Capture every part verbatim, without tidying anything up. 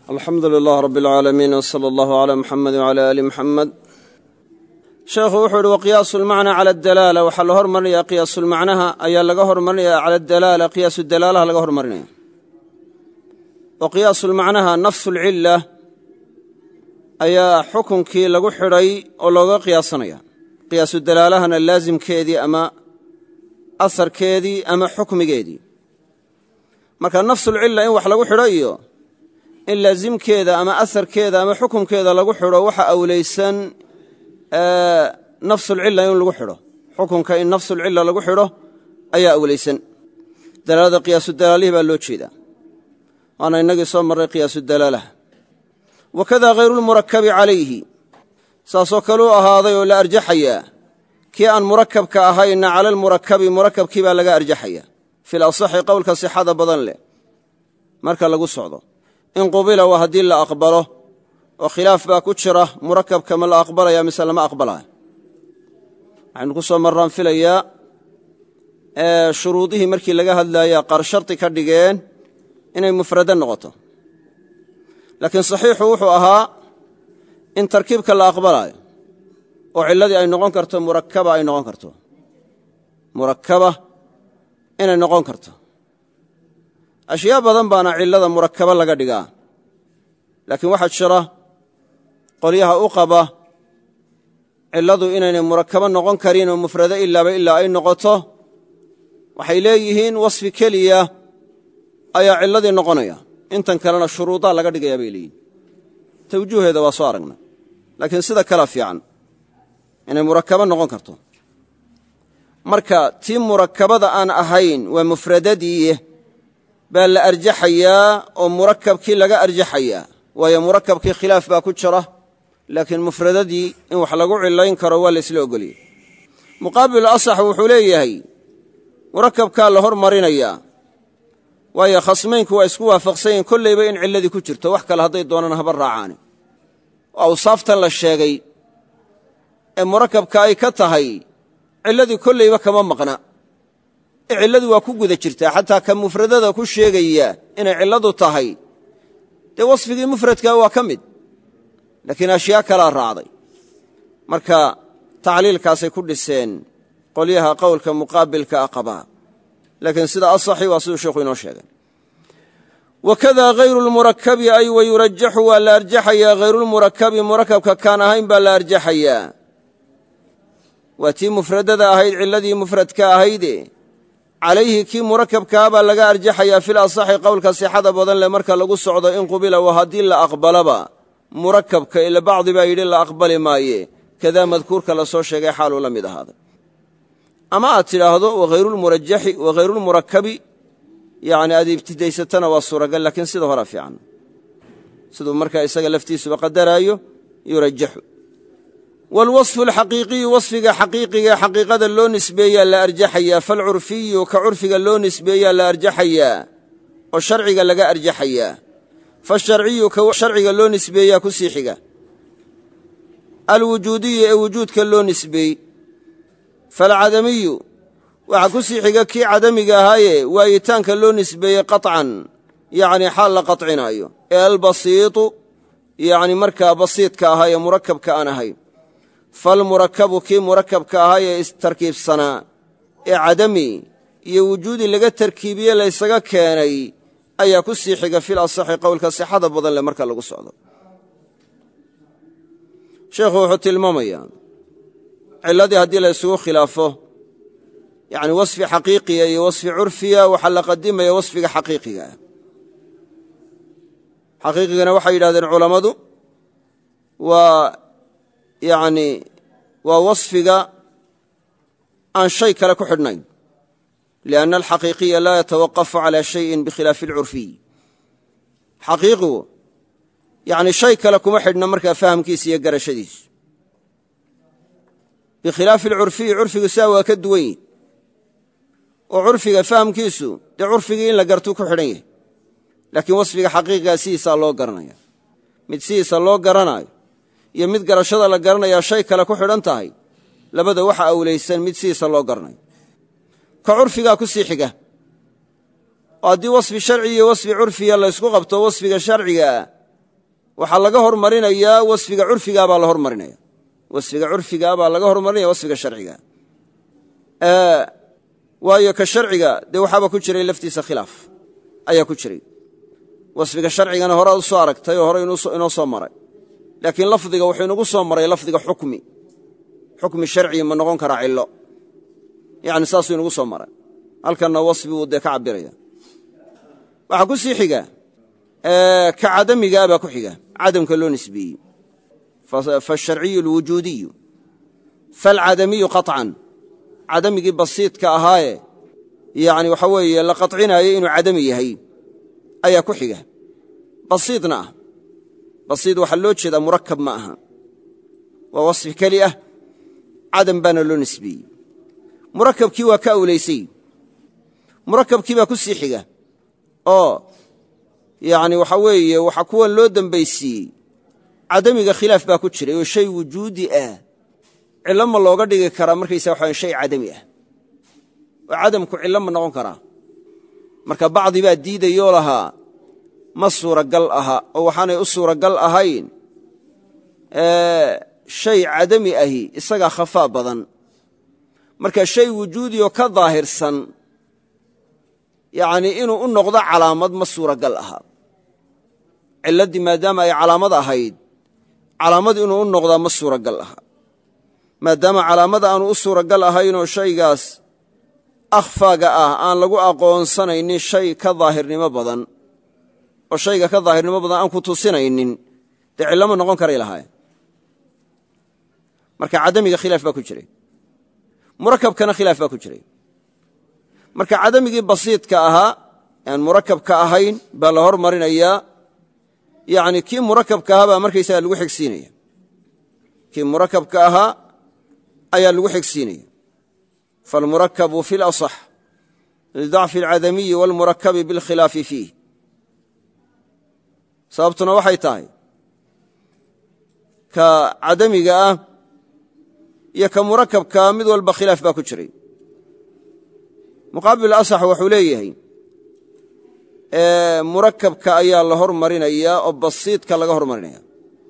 alxamdu lilah rab اlcaalamiin wsala allahu cala muxamedi wcala ali muxamed sheekhu wuxuu ihi waqiyaasu lmacna cala adalaala waxaa la hormarinayaa qiyaasulmacnaha ayaa laga hormarinaya cala adalaala qiyaasu dalaalaha laga hormarinaya wa qiyaasulmacnaha nafsu lcilla ayaa xukunkii lagu xidhay oo looga qiyaasanaya qiyaasu dalaalahana laasimkeedii ama asarkeedii ama xukmigeedii marka nafsulcilla in wax lagu xidho iyo in laasimkeeda ama asarkeeda ama xukumkeeda lagu xidho waxa awlaysan nafsulcilla in lagu xidho xukunka in nafsulcilla lagu xidho ayaa awlaysan dalaalada qiyaasudalaalihi baa loo jeedaa waana innagii soo marray qiyaasudalaalaha wakada hayrulmurakabi calayhi saasoo kaleu ahaaday oo la arjaxayaa kii aan murakabka ahayna cala almurakabi murakabkii baa laga arjaxaya fil asaxi qowlka sixada badan leh marka lagu socdo in qubila waa haddii la aqbalo oo khilaaf baa ku jira murakabka ma la aqbalaya mise lama aqbalaya waxaynu ku soo marraan filayaa shuruudihii markii laga hadlaaya qaar shardi ka dhigeen inay mufrado noqoto laakiin saxiixu wuxuu ahaa in tarkiibka la aqbalaayo oo cilladii ay noqon karto murakaba ay noqon karto murakaba inay noqon karto ashyaa badan baana cillada murakaba laga dhigaa laakiin waxaa jira qolyaha u qaba cilladu inaynay murakaba noqon karin oo mufrado ilaaba ilaa ay noqoto waxay leeyihiin wasfi keliya ayaa cilladii noqonaya intan kalena shuruudaa laga dhigayaa bay leeyihin tawjuuheeda waa soo aragna laakiin sida kala fiican inay murakaba noqon karto marka tii murakabada aan ahayn waa mufradadii baa la arjaxayaa oo murakabkii laga arjaxayaa waayo murakabkii khilaaf baa ku jira laakiin mufradadii in wax lagu cilayn karo waa la isla ogoliyey muqaabilu asax wuxuu leeyahay murakabkaa la hormarinayaa waayo khasmaynku waa isku waafaqsan yihin kollayba in cilladii ku jirto wax kale hadday doonaan haba raacaani oo awsaaftan la sheegay ee murakabka ay ka tahay cilladii kollayba kama maqna ee cilladii waa ku guda jirtaa xataa ka mufradada ku sheegaya inay cilladu tahay dee wasfigii mufradkaa waa ka mid laakiin ashyaa kalaa raacday marka tacliilkaasay ku dhiseen qolyaha qowlka muqaabilka a qabaa laakiin sida asaxi waa siduu sheekhu inoo sheegay wakada hayru lmurakabi ay wayurajaxu waa la arjaxayaa hayrulmurakabi murakabka kaan ahayn baa la arjaxayaa waa tii mufradada ahayd cilladii mufradka ahayde calayhi kii murakabkaa baa laga arjaxayaa fil asaxi qowlka sixada badan leh marka lagu socdo in qubila waa haddii la aqbalaba murakabka ila bacdi baa yidhi la aqbali maaye kadaa madkuurka la soo sheegay xaaluu la mid ahaaday ama aad tidhaahdo wahayrulmurajaxi wahayrulmurakabi yani aad ibtidaysatana waa suuragal laakiin sida horaa fiican siduu markaa isaga laftiisuba qadaraayo yurajaxu waalwasfu alxaqiiqiyu wasfiga xaqiiqiga xaqiiqada loo nisbeeyaa la arjaxayaa falcurfiyu ka curfiga loo nisbeeyaa la arjaxayaa oo sharciga laga arjaxayaa fasharciyu ka sharciga loo nisbeeyaa ku sii xiga alwujuudiyu ee wujuudka loo nisbeey falcadamiyu waxaa ku sii xiga kii cadamiga ahaaye waayitaanka loo nisbeeyey qaطcan yacni xaal la qaطcinaayo ee albasiitu yacni markaa basiidka ahaa ee murakabka aan ahayn falmurakabu kii murakabka ahaa ee istarkiibsanaa ee cadami iyo wujuudi laga tarkiibiye laysaga keenay ayaa ku sii xiga fil asaxi qowlka sixada badan leh marka lagu socdo sheekhu wuxuu tilmaamayaa cilladii haddii la isugu khilaafo yacni wasfi xaqiiqiya iyo wasfi curfiya waxaa la qadimaya wasfiga xaqiiqiga ah xaqiiqigana waxay yidhahdeen culammadu waa yacni waa wasfiga aan shay kale ku xidhnayn lianna alxaqiiqiya laa yatawaqafu calaa shayin bikhilaafi alcurfiy xaqiiqigu yacni shay kale kuma xidhna markaa fahamkiisa iyo garashadiisu bikhilaafi alcurfiyi curfigu saa waa ka duwan yihi oo curfiga fahamkiisu dee curfigii in la gartuu ku xidhan yahay laakiin wasfiga xaqiiqigaa sidiisaa loo garanaya mid sidiisa loo garanaayo iyo mid garashada la garanayaa shay kale ku xidhan tahay labada waxa awlaysan mid sidiisa loo garanayo ka curfigaa ku sii xiga oo haddii wasfi sharci iyo wasfi curfiya laysku qabto wasfiga sharcigaa waxaa laga hormarinayaa wasfiga curfigaa baa la hormarinaya wasfiga curfigaa baa laga hormarinaya wasfiga sharciga waayo ka sharciga dee waxaaba ku jiray laftiisa khilaaf ayaa ku jiray wasfiga sharcigana horaad u soo aragtay oo hore inoo soo maray laakiin lafdiga wuxuu inagu soo maray lafdiga xukmi xukmi sharci ma noqon karaa cillo yani saasuu inagu soo maray halkanna wasfi buu dee ka cabiraya waxaa ku sii xiga ka cadamigaa baa ku xiga cadamka loo nisbeeyey faasharciyu alwujuudiyu faalcadamiyu qaطcan cadamigii basiidka ahaaye yani waxa weeye la qaطcinaayo inuu cadami yahay ayaa ku xiga basiidna ah basiid waxaa loo jeedaa murakab ma aha waa wasfi keli ah cadam baana loo nisbeeyey murakabkii waa ka awlaysay murakabkii baa ku sii xiga oo yani waxa weeye waxa kuwan loo dambaysiiyey cadamiga khilaaf baa ku jiray oo shay wujuudi ah cillo ma looga dhigi karaa markaysa waxa shay cadami ah oo cadamku cillo ma noqon karaa marka bacdi baa diidayoo lahaa ma suuragal aha oo waxaanay u suuragal ahayn shay cadami ahi isagaa khafaa badan marka shay wujuudi oo ka daahirsan yacnii inuu u noqdo calaamad ma suuragal aha cilladdii maadaama ay calaamad ahayd calaamad inuu u noqdaa ma suuragal aha maadaama calaamada aanu u suuragal ahaynoo shaygaas akhfaaga ah aan lagu aqoonsanaynin shay ka daahirnimo badan oo shayga ka daahirnimo badan aan ku tusinaynin dee cillama noqon karay lahaayeen marka cadamiga khilaaf baa ku jiray murakabkana khilaaf baa ku jiray marka cadamigii basiidka ahaa aan murakabka ahayn baa la hormarinayaa yani kii murakabka ahaa baa markaysaga lagu xigsiinaya kii murakabka ahaa ayaa lagu xigsiinaya faalmurakabu fi lasax lidacfi alcadamiyi waalmurakabi bilkhilaafi fiih sababtuna waxay tahay ka cadamiga ah iyo ka murakabkaa mid walba khilaaf baa ku jiray muqaabil asax wuxuu leeyahay murakabka ayaa la hormarinayaa oo basiidka laga hormarinaya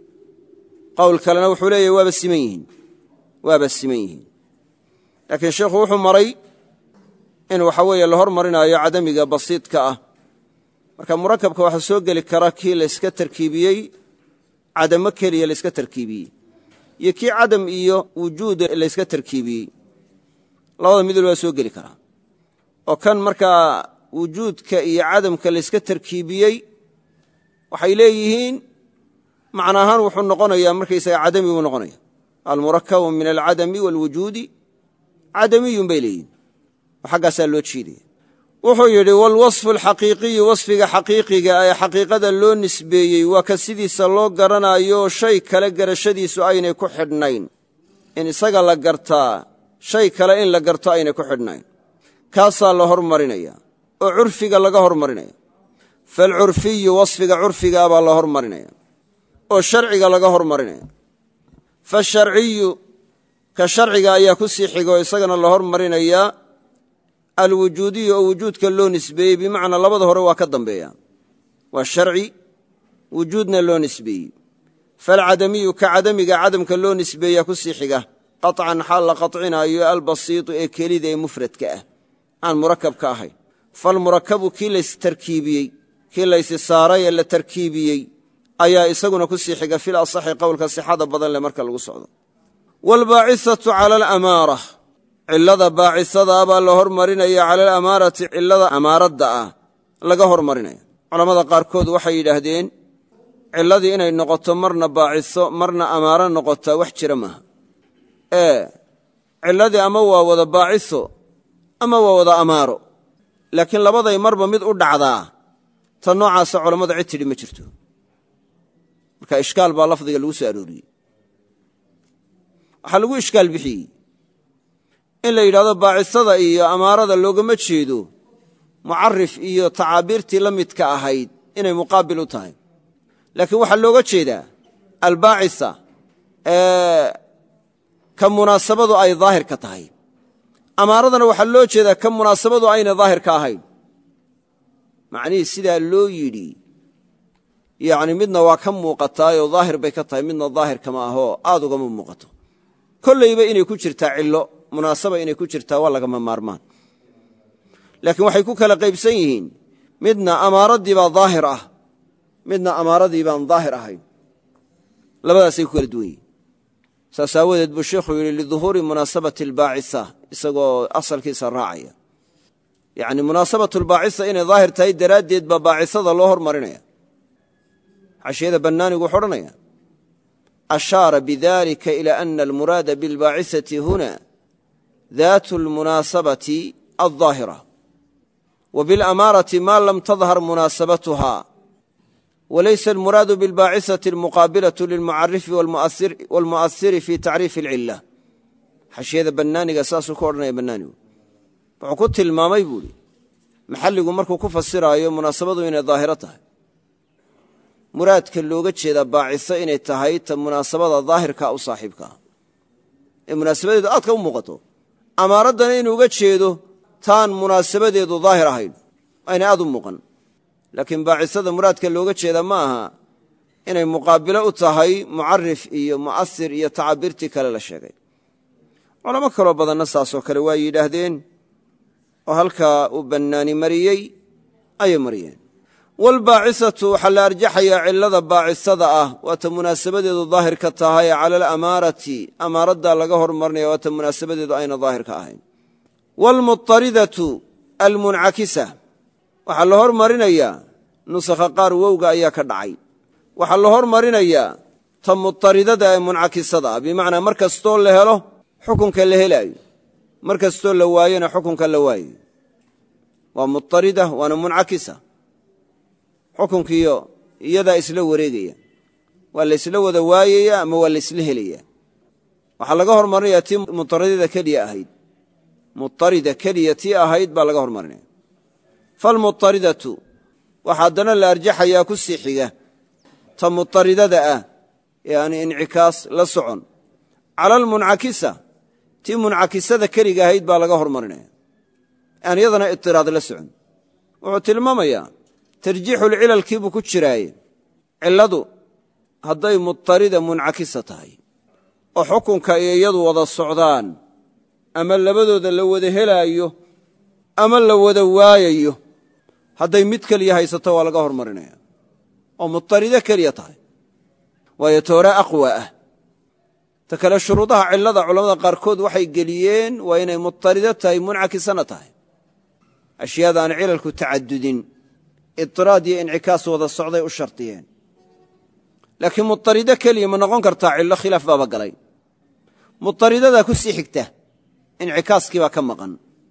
qowl kalena wuxuu leeyahay waaba siman yihiin waaba siman yihiin laakiin sheekhu wuxuu maray in waxa weeye la hormarinaayo cadamiga basiidka ah marka murakabka waxaa soo geli kara kii layska tarkiibiyey cadamo keliya layska tarkiibiyey iyo kii cadam iyo wujuud layska tarkiibiyey labada mid walbaa soo geli karaa oo kan markaa wujuudka iyo cadamka layska tarkiibiyey waxay leeyihiin macna ahaan wuxuu noqonayaa markaysaga cadami buu noqonaya almurakabu min alcadami waalwujuudi cadamiyun bay leeyihin oo xaggaasaa loo jeedaya wuxuu yidhi waalwasfu alxaqiiqiyu wasfiga xaqiiqiga ee xaqiiqada loo nisbeeyey waa ka sidiisa loo garanaayo shay kale garashadiisu aynay ku xidhnayn in isaga la gartaa shay kale in la garto aynay ku xidhnayn kaasaa la hormarinaya oo curfiga laga hormarinaya faalcurfiyu wasfiga curfigaa baa la hormarinaya oo sharciga laga hormarinaya faasharciyu ka sharciga ayaa ku sii xigoo isagana la hormarinayaa alwujuudiyu oo wujuudka loo nisbeeyey bimacnaa labada hore waa ka dambeeya waa sharci wujuudna loo nisbeeyey faalcadamiyu ka cadamiga cadamka loo nisbeeyaa ku sii xiga qaطcan xaal la qaطcinaayo albasiitu ee kelida ee mufradka ah aan murakabka ahayn falmurakabu kii laystarkiibiyey kii laysi saaray ee la tarkiibiyey ayaa isaguna ku sii xiga fil asaxi qowlka sixada badan leh marka lagu socdo waalbaacisatu cala alamaara cillada baacisadaa baa la hormarinaya cala alamaarati cillada amaaradda ah laga hormarinaya culammada qaarkood waxay yidhaahdeen cilladii inay noqoto marna baaciso marna amaaro noqotaa wax jira maaha ee cilladii ama waa wada baaciso ama waa wada amaaro laakiin labaday marba mid u dhacdaa ta noocaasa culammada cid tidhi ma jirto marka ishkaal baa lafdiga lagu soo arooriyey waxaa lagu ishkaal bixiyey in la yidhahdo baacisada iyo amaarada loogama jeedo mucarif iyo tacaabiirtii la midka ahayd inay muqaabil u tahay laakiin waxaa looga jeedaa albaacisa ka munaasabadu ay daahirka tahay amaaradana waxaa loo jeedaa ka munaasabadu ayna daahirka ahayn macnihii sidaa loo yidhi yacni midna waa ka muuqataayoo daahir bay ka tahay midna daahir kama ahoo aad ugama muuqato kollayba inay ku jirtaa cillo munaasaba inay ku jirtaa waa lagama maarmaan laakiin waxay ku kala qaybsan yihiin midna amaaraddii baa daahir ah midna amaaradii baan daahir ahayn labadaasay ku kala duwan yihiin saas aawadeed buu sheikhu yidhi liduhuuri munaasabati albaacisa isagoo asalkiisa raacaya yacni munaasabatu albaacisa inay daahir tahay daraaddeed baa baacisada loo hormarinaya xashiyada bannaanigu wuxuu odhanaya ashaara bidalika ila ana almuraada bilbaacisati huna daatu almunaasabati aldaahira wa bilamaarati ma lam tadhar munaasabatuha walaysa almuraadu bilbaacisati almuqaabilatu lilmucarifi waalmu'asiri fi tacriifi alcilla xashiyada bannaaniga saasuu ku odhanaya bannaanigu wuxuu ku tilmaamay buu idhi maxalligu markuu ku fasiraayo munaasabadu inay daahiro tahay muraadka looga jeedaa baaciso inay tahay ta munaasabada daahirka u saaxiibka ah ee munaasabadeedu aadka u muuqato amaaraddana inuu uga jeedo taan munaasabadeedu daahir ahayn ayna aad u muuqan laakiin baacisada muraadka looga jeeda ma aha inay muqaabilo u tahay mucarif iyo mu'asir iyo tacabiirtii kale la sheegay culamo kaloo badanna saasoo kale waa yidhaahdeen oo halkaa uu bannaani mariyey ayay mariyeen waalbaacisatu waxaa la arjaxayaa cillada baacisada ah waata munaasabadeedu daahirka tahay cala alamaarati amaaraddaa laga hormarinaya waata munaasabadeedu ayna daahirka ahayn waalmuطaridatu almuncakisa waxaa la hormarinayaa nusakha qaar wowga ayaa ka dhacay waxaa la hormarinayaa ta muطaridada ee muncakisada ah bimacnaa mar kastoo la helo xukunka la helaayo mar kastoo la waayona xukunka la waayo waa muطarida waana muncakisa xukunkiiyo iyadaa isla wareegaya waa la isla wada waayaya ama waa la isla helaya waxaa laga hormarinayaa tii muطaridada keliya ahayd muطarida keliya tii ahayd baa laga hormarinaya falmuطaridatu waxaa haddana la arjaxayaa ku sii xiga ta muطaridada ah yani incikaas la socon cala almuncakisa tii muncakisada keliga ahayd baa laga hormarinaya aan iyadana itiraad la socon wuxuu tilmaamayaa tarjiixulcilalkii buu ku jiraaye cilladu hadday muطarida muncakisa tahay oo xukunka iyo iyadu wada socdaan ama labadooda la wada helaayo ama la wada waayayo hadday mid keliya haysato waa laga hormarinaya oo muطarido keliya tahay waayo toore aqwa ah ta kale shuruudaha cillada culammada qaarkood waxay geliyeen waa inay muطarido tahay muncakisana tahay ashyaada aan cilalku tacadudin idiraad iyo incikaas wada socday u shardiyeen laakiin muطarido keliya ma noqon kartaa cillo khilaaf baaba galay muطaridadaa ku sii xigta incikaaskii baa ka maqan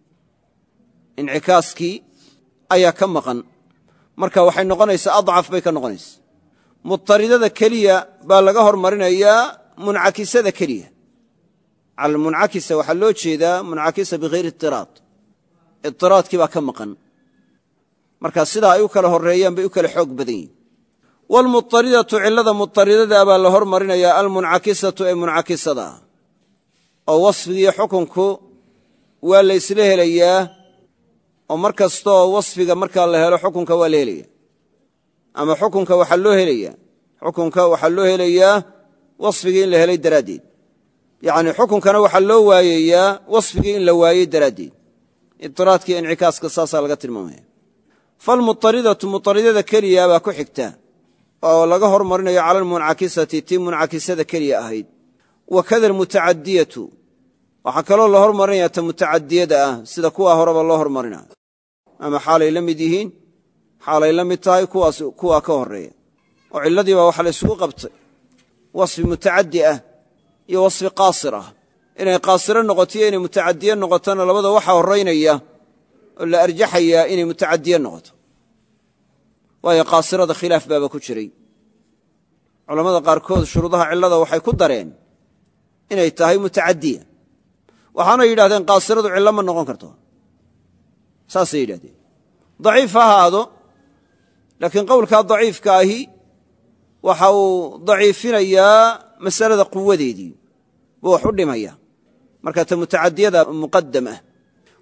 incikaaskii ayaa ka maqan marka waxay noqonaysaa adcaf bay ka noqonaysa muطaridada keliya baa laga hormarinayaa muncakisada keliya cala almuncakisa waxaa loo jeedaa muncakisa bihayri idiraad idiraadkii baa ka maqan markaa sidaa ay u kala horreeyaan bay u kala xoog badan yihin waalmuطaridatu cillada muطaridada baa la hormarinayaa almuncakisatu ee muncakisada ah oo wasfigiiyo xukunku waa la isla helayaa oo mar kastooo wasfiga markaa la helo xukunka waa la helaya ama xukunka waxaa loo helayaa xukunka waxaa loo helayaa wasfigii in la helay daraaddeed yacnii xukunkana waxaa loo waayayaa wasfigii in la waayey daraaddeed idiraadkiiyo incikaaska saasaa laga tilmaamaya falmuطaridatu muطaridada keliya baa ku xigta oo laga hormarinayo cala almuncakisati tii muncakisada keliya ahayd wakada almutacadiyatu waxaa kaloo la hormarinaya ta mutacadiyada ah sida kuwaa horeba loo hormarina ama xaalay la mid yihiin xaalay la mid tahay kuwaas kuwaa ka horreeya oo cilladii baa waxa la isugu qabtay wasfi mutacaddi ah iyo wasfi qaasir ah inay qaasiro noqoto iyo inay mutacadiye noqotona labada waxaa horraynaya oo la arjaxayaa inay mutacadiye noqoto waayo qaasirada khilaaf baaba ku jiray culammada qaarkood shuruudaha cillada waxay ku dareen inay tahay mutacadiya waxaana yidhahdeen qaasiradu cillo ma noqon karto saasay yidhahdeen daciif ha ahaado laakiin qowlkaa daciifka ahi waxa uu daciifinayaa masalada quwadeedii buu wax u dhimaya marka ta mutacadiyada muqadam ah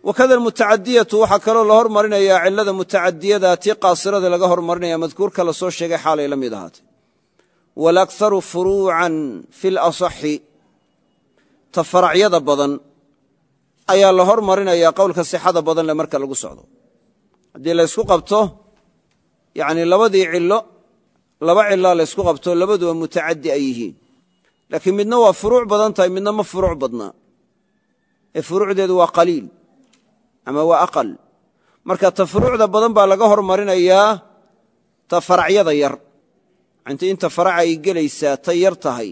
wakada almutacadiyatu waxaa kaloo la hormarinayaa cillada mutacadiyada tii qaasirada laga hormarinaya madkuurka la soo sheegay xaalay la mid ahaatay walaktharu furuucan fi lasaxi ta faracyada badan ayaa la hormarinayaa qowlka sixada badan le marka lagu socdo haddii laysku qabto yani labadii cillo laba cillaa laysku qabto labaduba mutacaddi ay yihiin laakiin midna waa furuuc badan tahay midna ma furuuc badnaa ee furuucdeedu waa qaliil ama waa aqal marka ta furuucda badan baa laga hormarinayaa ta faracyada yar inti inta faraca ay gelaysaa ta yar tahay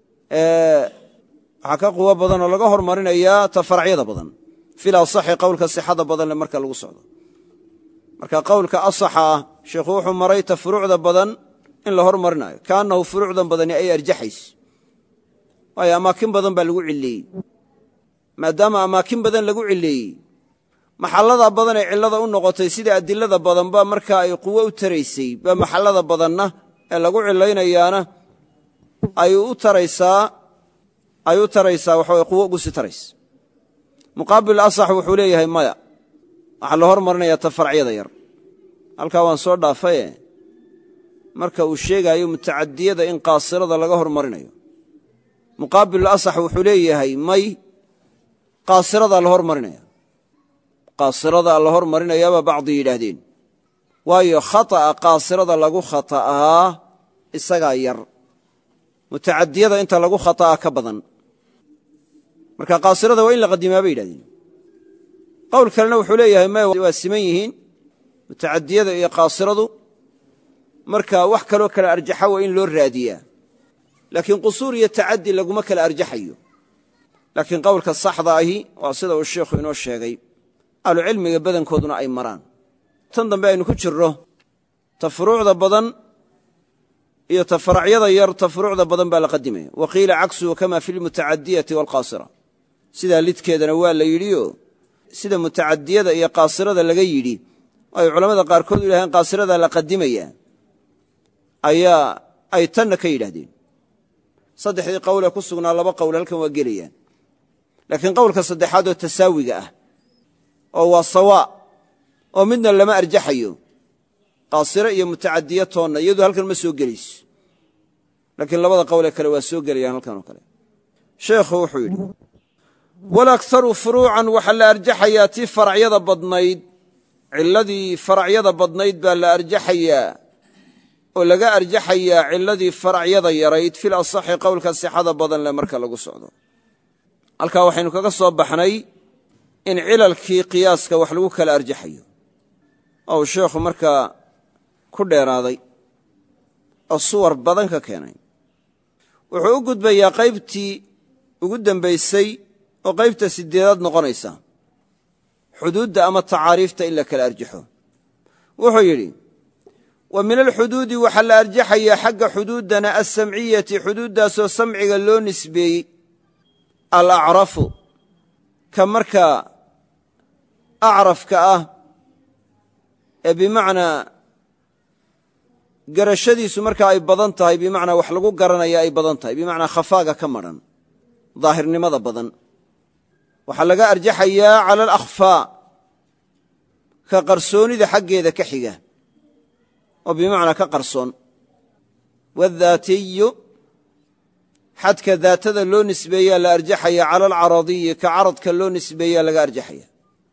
waxaa ka quwo badan oo laga hormarinayaa ta faracyada badan fil asaxi qowlka sixada badan le marka lagu socdo marka qowlka asaxa ah sheikhu wuxuu maray ta furuucda badan in la hormarinayo kaannahu furuucdan badani ay arjaxayso waayo amaakin badan baa lagu cilleeyey maadaama amaakin badan lagu cilleeyey maxallada badan ee cillada u noqotay sida adilada badanba marka ay quwo u taraysay baa maxallada badanna ee lagu cilaynayaana ay u taraysaa ay u taraysaa waxa quwo ugu sii taraysa muqaabil asax wuxuu leeyahay maya waxaa la hormarinayaa ta faracyada yar halkaa waan soo dhaafaye marka uu sheegaayo mutacadiyada in qaasirada laga hormarinayo muqaabil asax wuxuu leeyahay may qaasiradaa la hormarinaya qaasiradaa la hormarinayaaba bacdi yidhaahdeen waayo khata'a qaasirada lagu khata'aa isagaa yar mutacadiyada inta lagu khata'aa ka badan marka qaasirada waa in la qadimaa bay yidhahdeen qowl kalena wuxuu leeyahay may waa siman yihiin mutacadiyada iyo qaasiradu marka wax kaloo kala arjaxa waa in loo raadiyaa laakiin qusuur iyo tacaddi laguma kala arjaxayo laakiin qowlka saxda ahi waa sida uu sheikhu inoo sheegay ahlucilmiga badankooduna ay maraan tan dambe aynu ku jirro ta furuucda badan iyo ta faracyada yar ta furuucda badan baa la qadimaya wa qiila caksuhu kama fi lmutacadiyati waalqaasira sidaa lidkeedana waa la yidhioo sida mutacadiyada iyo qaasirada laga yidhi ay culammada qaarkood u yidhahdeen qaasiradaa la qadimaya ayaa ay tanna ka yidhaahdeen saddexdii qowlee ku sugnaa laba qowl halkan waa gelayaan laakiin qowlka saddexaad oo tasaawiga ah oo waa sawaa oo midna lama arjaxayo qaasiro iyo mutacadiya toonna iyadu halkan ma soo gelayso laakiin labada qowlee kale waa soo gelayaan halkan oo kale sheekhu wuxuu yidhi walakharu furuucan waxaa la arjaxayaa tii faracyada badnayd cilladii faracyada badnayd baa la arjaxayaa oo laga arjaxayaa cilladii faracyada yarayd fil asaxi qowlka sixada badan leh marka lagu socdo halkaa waxaynu kaga soo baxnay in cilalkii qiyaaska wax lagu kala arjaxayo oo uu sheekhu markaa ku dheeraaday oo suwar badan ka keenay wuxuu u gudbayaa qaybtii ugu dembaysay oo qaybta sideedaad noqonaysa xuduudda ama tacaariifta in la kala arjaxo wuxuu yidhi wa min alxuduudi waxaa la arjaxayaa xagga xuduuddana alsamciyati xuduuddaasoo samciga loo nisbeeyey alacrafu ka markaa acrafka ah ee bimacnaa garashadiisu markaa ay badan tahay bimacnaa wax lagu garanaya ay badan tahay bimacnaa khafaaga ka madhan daahirnimada badan waxaa laga arjaxayaa cala alakhfaa ka qarsoonida xaggeeda ka xiga oo bimacnaa ka qarsoon waaddaatiyu xadka daatada loo nisbeeyaa la arjaxaya cala alcaradiyi ka caradka loo nisbeeyaa laga arjaxaya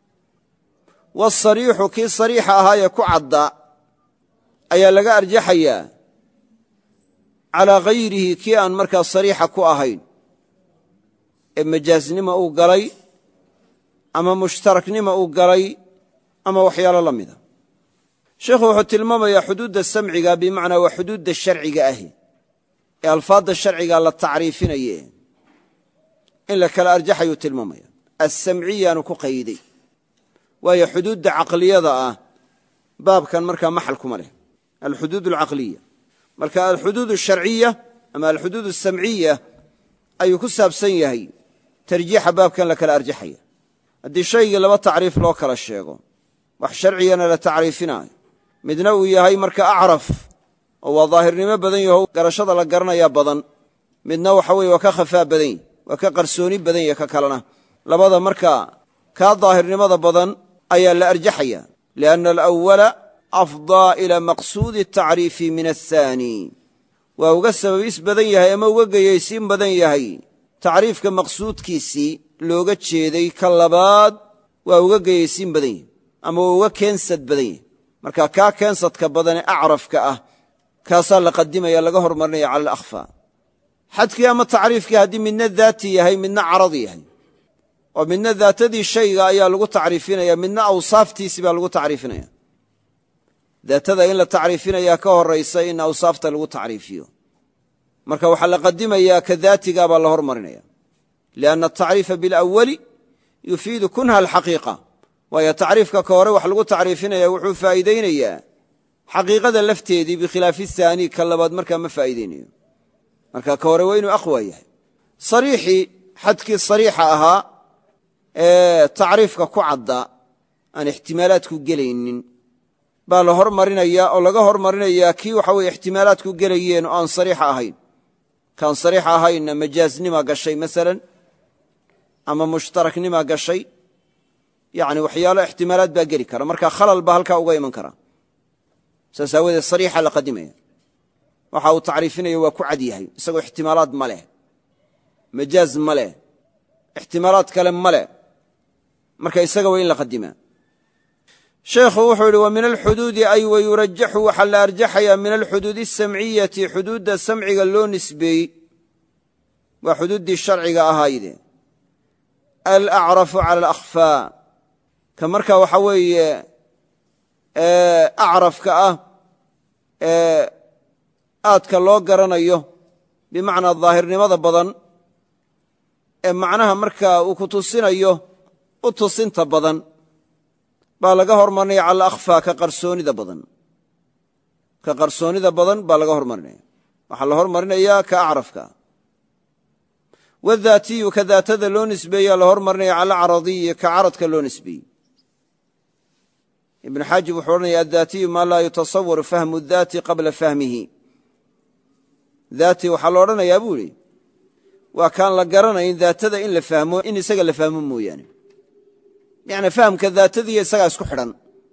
waasariixu kii sariixa ahaayee ku caddaa ayaa laga arjaxayaa calaa hayrihi kii aan markaa sariixa ku ahayn ee majaaznima uu galay ama mushtaraknima uu galay ama waxyaalo la mida sheikhu wuxuu tilmaamayaa xuduudda samciga bimacnaa waa xuduudda sharciga ahi ee alfaadda sharciga la tacriifinaye in la kala arjaxayuu tilmaamaya assamciyaanu ku qayday waayo xuduudda caqliyada ah baabkan markaa maxal kuma leh alxuduud alcaqliya marka alxuduud asharciya ama alxuduud asamciya ayuu ku saabsan yahay tarjiixa baabkan la kala arjaxaya haddii shaygii laba tacriif loo kala sheego wax sharcigana la tacriifinaayo midna uu yahay marka acraf oo waa daahirnimo badan yaho garashada la garanayaa badan midna waxa weye waa ka khafaa badan yahy waa ka qarsooni badan yahy ka kalena labada markaa kaa daahirnimada badan ayaa la arjaxaya lianna alawala afdaa ila maqsuudi atacriifi min athaani waa uga sababis badan yahay ama uga geyaysiin badan yahay tacriifka maqsuudkiisii looga jeeday ka labaad waa uga geyaysiin badan yahay ama waa uga keensad badan yahay marka kaa keensadka badanee acrafka ah kaasaa la qadimaya laga hormarinaya cala alakhfaa xadkii ama tacriifkii haddii midna daati yahay midna caradi yahay oo midna daatadii shayga ayaa lagu tacriifinaya midna awsaaftiisii baa lagu tacriifinaya daatada in la tacriifinayaa ka horaysa in awsaafta lagu tacriifiyo marka waxaa la qadimayaa ka daatigaa baa la hormarinaya lianna atacriifa bilawali yufiidu kunha alxaqiiqa waayo tacriifka ka hore wax lagu tacriifinaya wuxuu faa'iidaynayaa xaqiiqada lafteedii bikhilaafi ahaani ka labaad markaa ma faa'iidaynayo marka ka hore waa inuu aqwa yahay sariixii xadkii sariixa ahaa ee tacriifka ku cadda aan ixtimaalaadku gelaynin baa la hormarinaya oo laga hormarinayaa kii waxa weye ixtimaalaadku gelayeen oo aan sariixa ahayn kaan sariixa ahaynna majaaznima gashay masalan ama mushtaraknima gashay yani waxyaalo ixtimaalaad baa geli kara marka khalal baa halkaa uga iman kara saas aawadeed sariixa la qadimaya waxa uu tacriifinaya waa ku cad yahay isagoo ixtimaalaad ma leh majaaz ma leh ixtimaalaad kale ma leh marka isaga waa in la qadimaa sheekhu wuxuu yidhi wa min alxuduudi ay wayurajaxu waxaa la arjaxayaa min alxuduudi asamciyati xuduudda samciga loo nisbeeyey waa xuduuddii sharciga ahayde alacrafu cala alakhfaa ka marka waxa weeye acrafka ah ee aadka loo garanayo bimacnaa daahirnimada badan ee macnaha markaa uu ku tusinayo u tusinta badan baa laga hormarinaya cala alakhfaa ka qarsoonida badan ka qarsoonida badan baa laga hormarinaya waxaa la hormarinayaa ka acrafka wadaatiyu ka daatada loo nisbeeyaa la hormarinaya cala alcaradiyi ka caradka loo nisbeeyey ibn xaajib wuxuu odhanaya addaatiyu maa laa yutasawaru fahmu daati qabla fahmihi daati waxaa la odhanayaa buu idhi waa kaan la garanayn daatada in la fahmo in isaga la fahmo mooyaane yani fahamka daatadiiyo isagaa isku xidhan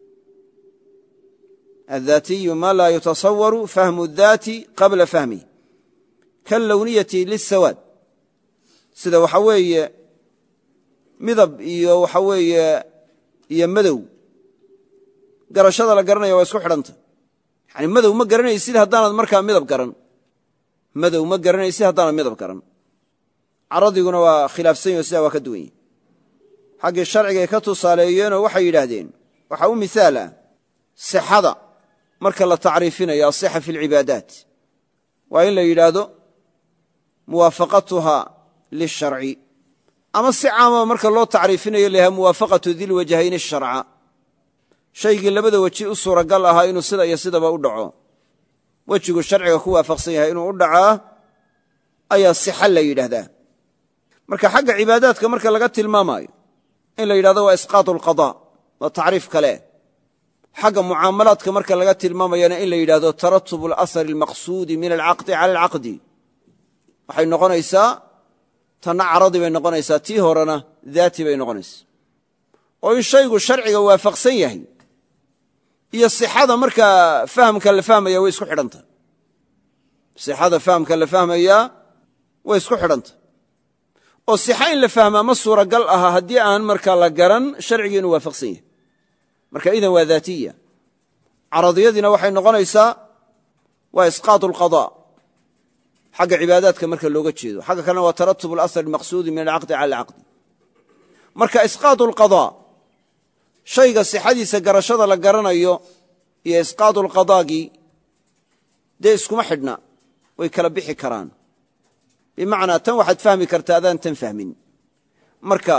addaatiyu maa laa yutasawaru fahmu daati qabla fahmihi kallowniyati lisawaad sida waxa weeye midab iyo waxa weeye iyo madow garashada la garanaya waa isku xidhanta yani madow ma garanaysid haddaanad markaa midab garan madow ma garanaysid haddaanad midab garan caradiguna waa khilaafsan yaho sidaa waa ka duwan yahi xaggii sharcigay ka tusaaleeyeenoo waxay yidhaahdeen waxaa u mihaal ah sixada marka la tacriifinayo asixa fi alcibaadaat waa in la yidhaahdo muwaafaqatuha lisharci ama si caama marka loo tacriifinayo layaha muwaafaqatu dilwajhayni sharca shaygii labada weji u suuragal ahaa inuu sida iyo sidaba u dhaco wejigu sharciga ku waafaqsan yahay inuu u dhacaa ayaa sixa la yidhaahdaa marka xagga cibaadaadka marka laga tilmaamaayo in la yidhahdo waa isqaatu alqadaa waa tacriif kale xagga mucaamalaadka marka laga tilmaamayana in la yidhahdo taratubu alasari almaqsuudi min alcaqdi cala alcaqdi waxay noqonaysaa tanna caradi bay noqonaysaa tii horena daati bay noqonaysaa oo in shaygu sharciga waafaqsan yahay iyo sixada markaa fahamka la fahmaya way isku xidhantahy sixada fahamka la fahmayaa way isku xidhantahy oo sixa in la fahmaa ma suuragal aha haddii aan markaa la garan sharcigii inuu waafaqsan yahay marka idan waa daatiya caradiyadiina waxay noqonaysaa waa isqaatu alqadaa xagga cibaadaadka marka looga jeedo xagga kalena waa taratubu alasar almaqsuudi min alcaqdi cala alcaqdi marka isqaatu alqadaa shayga sixadiisa garashada la garanayo iyo isqaatu alqadaagii dee iskuma xidhna way kala bixi karaan bimacnaa tan waxaad fahmi kartaa adaan tan fahmin marka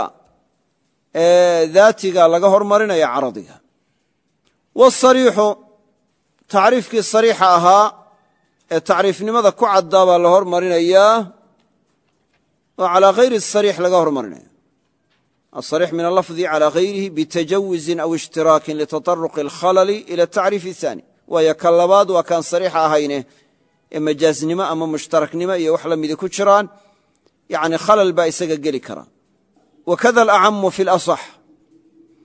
daatiga laga hormarinaya caradiga wasariixu tacriifkii sariixa ahaa ee tacriifnimada ku caddaa baa la hormarinayaa oo calaa hayri asariix laga hormarinaya asariix min allafdi calaa hayrihi bitajawuzin aw ishtiraakin litataruqi alkhalali ila atacriif ahaani waayo ka labaad waa kaan sariixa ahayne ee majaaznimo ama mushtaraknimo iyo wax la midi ku jiraan yani khalal baa isaga geli kara wakada alacamu fi lasax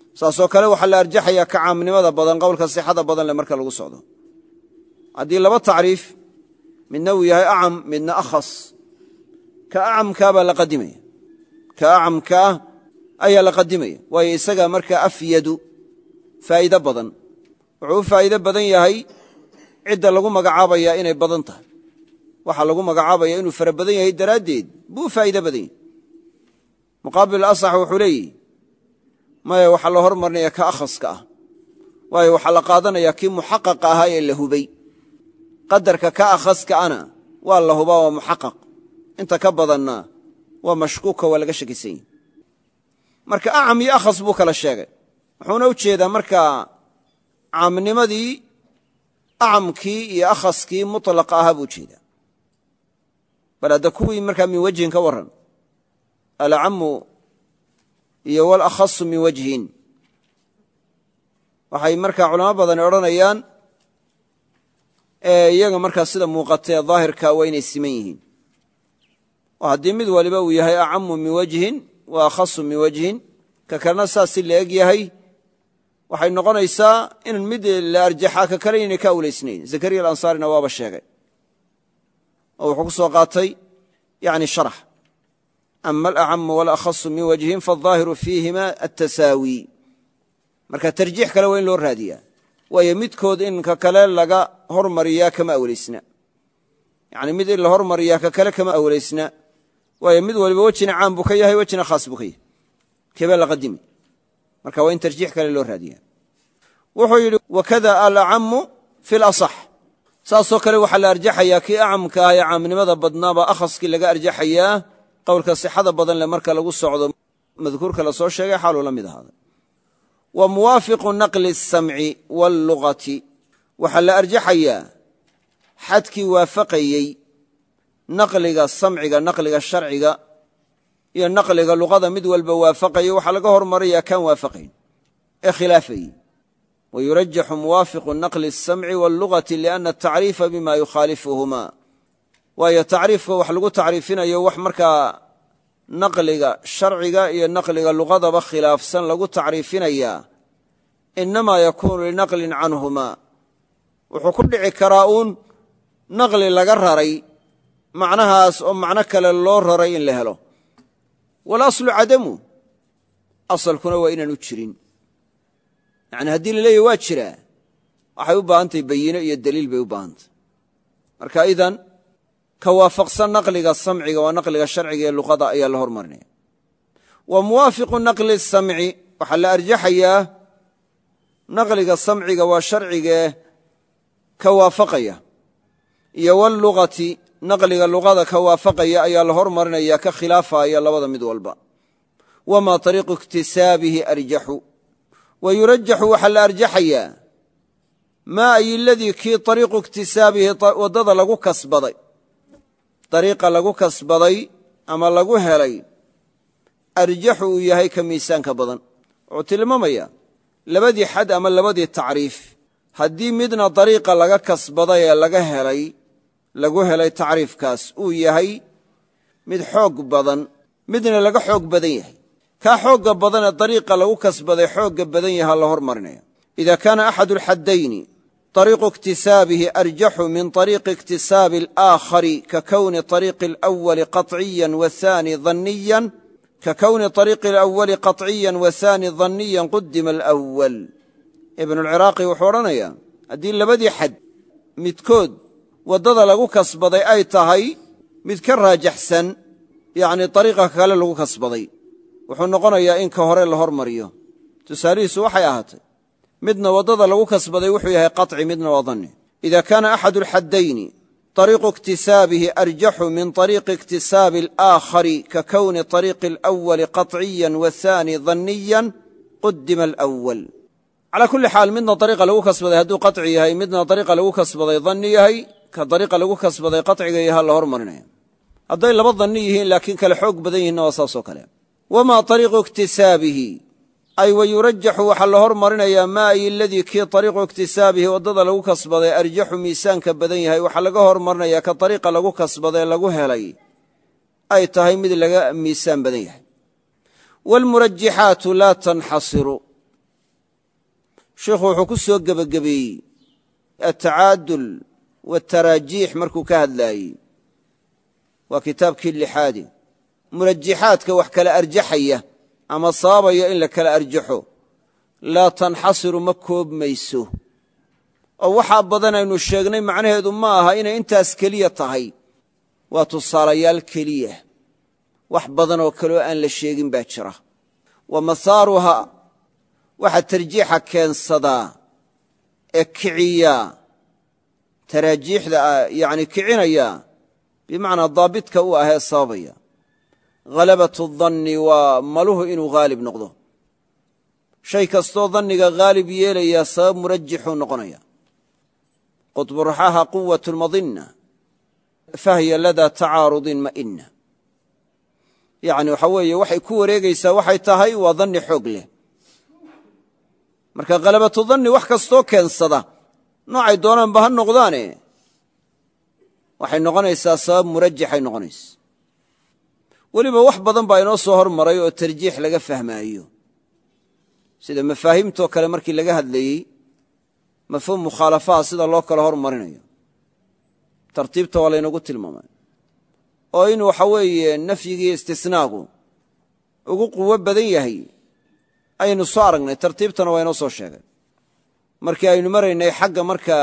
saasoo kale waxaa la arjaxayaa ka caamnimada badan qowlka sixada badan le marka lagu socdo. haddii laba tacriif midna uu yahay acam midna akhas, ka acamkaa baa la qadimaya ka acamkaa ayaa la qadimaya waayo isagaa markaa afyadu faa'iido badan. wuxuu u faa'iido badan yahay cidda lagu magacaabayaa inay badan tahay, waxa lagu magacaabaya inuu fara badan yahay daraaddeed buu u faa'iido badan yahay. muqaabil asax wuxuu leeyihi maya waxaa la hormarinaya ka akhaska ah, waayo waxaa la qaadanayaa kii muxaqaqa ahaa ee la hubay. qadarka ka akhaska ana waa la hubaa, waa muxaqaq. inta ka badanna waa mashkuuka, waa laga shakisan yahi. marka acam iyo akhas buu kala sheegay, wuxuuna u jeedaa markaa caamnimadii acamkii iyo akhaskii mutlaqa ahaa buu jeedaa. bal hadda kuwii markaa min wajhin ka warran, alacamu iyo walakhasu min wajhin. waxay markaa culamo badani odhanayaan iyaga markaa sida muuqatee daahirka waa inay siman yihiin, oo haddii mid waliba uu yahay acamu min wajhin wa akhasu min wajhin, ka kalena saas si la eg yahay, waxay noqonaysaa in mid la arjaxaa ka kale inay ka awlaysnayn. zakariya alansaarina waaba sheegay oo wuxuu ku soo qaatay yani sharax, ama alacamu walakhasu min wajhin faaldaahiru fiihima atasaawi. marka tarjiix kale waa in loo raadiyaa, waayo midkood in ka kale laga hormariyaa kama awlaysna, yani mid in la hormariyaa ka kale kama awlaysna, waayo mid waliba wejina caam buu ka yahay, wejina khaas buu ka yahay, keebaa la qadimi. marka waa in tarjiix kale loo raadiyaa. wuxuu yidhi wakada alacamu fi lasax, saasoo kale waxaa la arjaxayaa kii acamka ah ee caamnimada badnaaba akhaskii laga arjaxayaa qowlka sixada badan le marka lagu socdo madkuurka la soo sheegay xaaluu la mid ahaaday. wa muwaafiqu naqli asamci wallugati, waxaa la arjaxayaa xadkii waafaqayey naqliga samciga, naqliga sharciga iyo naqliga luqada mid walba waafaqayo, waxaa laga hormarayaa kaan waafaqayn ee khilaafayey. wayurajaxu muwaafiqu naqli asamci wallugati lianna atacriifa bima yukhaalifuhuma, waayo tacriifka wax lagu tacriifinayo wax markaa naqliga sharciga iyo naqliga luqadaba khilaafsan lagu tacriifinayaa inamaa yakuunu linaqlin canhuma, wuxuu ku dhici karaa uun naqli laga raray macnahaas oo macno kale loo raray in la helo. walaslu cadamu, asalkuna waa inaanu jirin. yani haddii la leeyahy waa jiraa, waxay u baahantahay bayino iyo daliil bay u baahantay. marka idan ka waafaqsan naqliga samciga waa naqliga sharciga ee luqada ayaa la hormarinaya. wa muwaafiqu naqli samci, waxaa la arjaxayaa naqliga samciga waa sharcigee ka waafaqaya, iyo wallugati naqliga luqada ka waafaqaya ayaa la hormarinaya, ka khilaafaya labada mid walba. wamaa ariiqu iktisaabihi arjaxu, wa yurajaxu waxaa la arjaxayaa maa ay ladii kii ariiqu iktisaabihi waddada lagu kasbaday, dariiqa lagu kasbaday ama lagu helay arjaxu uu yahay ka miisaanka badan. wuxuu tilmaamayaa labadii xad ama labadii tacriif, haddii midna dariiqa laga kasbaday ee laga helay lagu helay tacriifkaas uu yahay mid xoog badan, midna laga xoog badan yahay, kaa xoogga badanee dariiqa lagu kasbaday xoogga badan yaha la hormarinaya. ida kaana axadu alxaddayni طريق اكتسابه أرجح من طريق اكتساب الآخر ككون طريق الأول قطعيا والثاني ظنيا ككون طريق الأول قطعيا والثاني ظنيا قدم الأول. ابن العراقي وحورانيا الدين لبدي حد متكود ودد لغو كسبضي أي تهي متكرها جحسن يعني طريقة كالا لغو كسبضي وحن نقونيا إنك هوري اللهور مريو تساريس وحياهاتي midna waddada lagu kasbaday wuxuu yahay qaطci midna waa danni. ida kaana axadu alxaddayni طariiqu iktisaabihi arjaxu min طariiqi iktisaabi alaakhari ka kowni طariiqi alأwali qaطciyan waاthaani danniyan qudima alأwal. calaa kulli xaal midna dariiqa lagu kasbaday hadduu qaطci yahay, midna dariiqa lagu kasbaday danni yahay, ka dariiqa lagu kasbaday qaطciga yaha la hormarinaya. hadday laba danni yihiin laakiin kale xoog badan yihinna waa saasoo kale. wamaa طariiqu iktisaabihi ay wayurajaxu waxaa la hormarinayaa maa ay aladii kii ariiqu iktisaabihi waddada lagu kasbaday arjaxu miisaanka badan yahay, waxaa laga hormarinayaa ka ariiqa lagu kasbaday lagu helay ay tahay mid laga miisaan badan yahay. waalmurajixaatu laa tanxasiru, sheikhu wuxuu ku soo gebagabeeyey atacaadul waataraajiix markuu ka hadlaayey waa kitaabkii lixaadi murajixaadka wax kala arjaxaya ama sababaya in la kala arjaxo laa tanxasiru ma koobmayso oo waxaa badan aynu sheegnay macnaheedu ma aha inay intaas keliya tahay waa tusaalayaal keliya wax badan oo kaleoo aan la sheegin baa jira wa masaaruha waxa tarjiixa keensadaa ee kiciya taraajiixda yani kicinaya bimacnaa daabidka u ahee sababaya halabatu danni waa maluhu inuu haalib noqdo shay kastoo danniga haalib yeelayaa sabab murajixuu noqonaya qudburaxaha quwat lmadinna fahiya ladaa tacaarudin ma'ina yacni waxaa weeye waxay ku wareegaysaa waxay tahay waa danni xoog leh marka halabatu danni wax kastoo keensada noocay doonaanba ha noqdaane waxay noqonaysaa sabab murajixay noqonaysa weliba wax badan baa inoo soo hormaray oo tarjiix laga fahmaayo sida mafaahiimtoo kale markii laga hadlayey mafhuum mukhaalafaha sida loo kala hormarinayo tartiibta waa laynagu tilmaamay oo in waxa weeye nafyigiiyo istisnaagu ugu quwo badan yahay ayaynu soo aragnay tartiibtana waa inoo soo sheegay markii aynu maraynay xagga markaa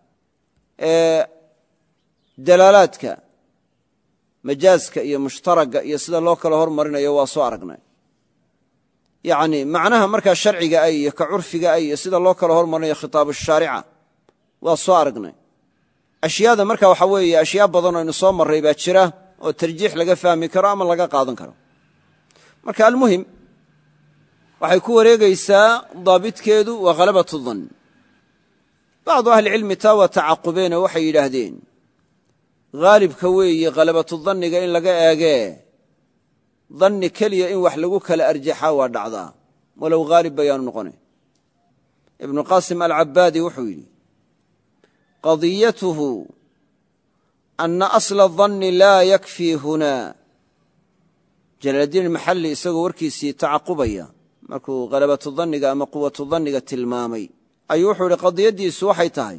dalaalaadka majaaska iyo mushtaragga iyo sida loo kala hormarinayo waa soo aragnay yacni macnaha markaa sharciga ay iyo ka curfiga ay iyo sida loo kala hormarinayo khitaabu shaarica waa soo aragnay ashyaada marka waxaa weeye ashyaa badan oo aynu soo marray baa jira oo tarjiix laga fahmi karo ama laga qaadan karo marka almuhim waxay ku wareegaysaa daabitkeedu waa halabatu dann bacdu ahlicilmi taa waa tacaqubeenoo waxay yidhaahdeen haalibka weeye halabatu danniga in laga eegee danni keliya in wax lagu kala arjaxaa waa dhacdaa walow haalib bayaanu noqonayn ibnu qaasim alcabaadi wuxuu yidhi qadiyatuhu ana asla danni laa yakfii hunaa jalaaldiin maxalli isagoo warkiisii tacaqubaya markuu halabatu danniga ama quwatu danniga tilmaamay ayuu wuxuu idhi qadiyaddiisu waxay tahay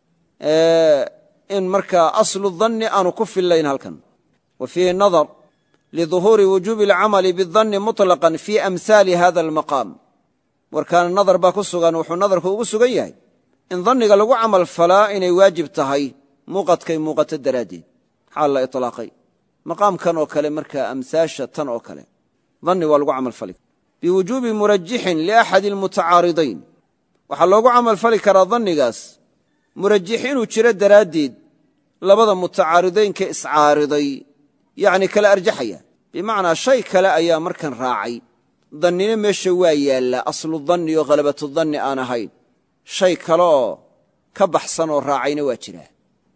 in markaa aslu danni aanu ku fillayn halkan wa fiihi nadar liduhuuri wujuubi alcamali bidanni muطlaqan fii amhaali hada almaqaam warkaana nadar baa ku sugan wuxuu nadarku ugu sugan yahay in danniga lagu camal falaa inay waajib tahay muuqadkay muuqato daraaddeed xaal la iطlaaqay maqaamkan oo kale markaa amhaasha tan oo kale danni waa lagu camal fali biwujuubi murajixin liaxadi almutacaaridayn waxaa loogu camal fali karaa dannigaas murajix inuu jiro daraaddeed labada mutacaaridaynka iscaariday yacni kala arjaxaya bimacnaa shay kale ayaa markan raacay dannina meesha waa yaallaa aslu danni oo halabatu danni aan ahayn shay kale oo ka baxsan oo raacayna waa jiraa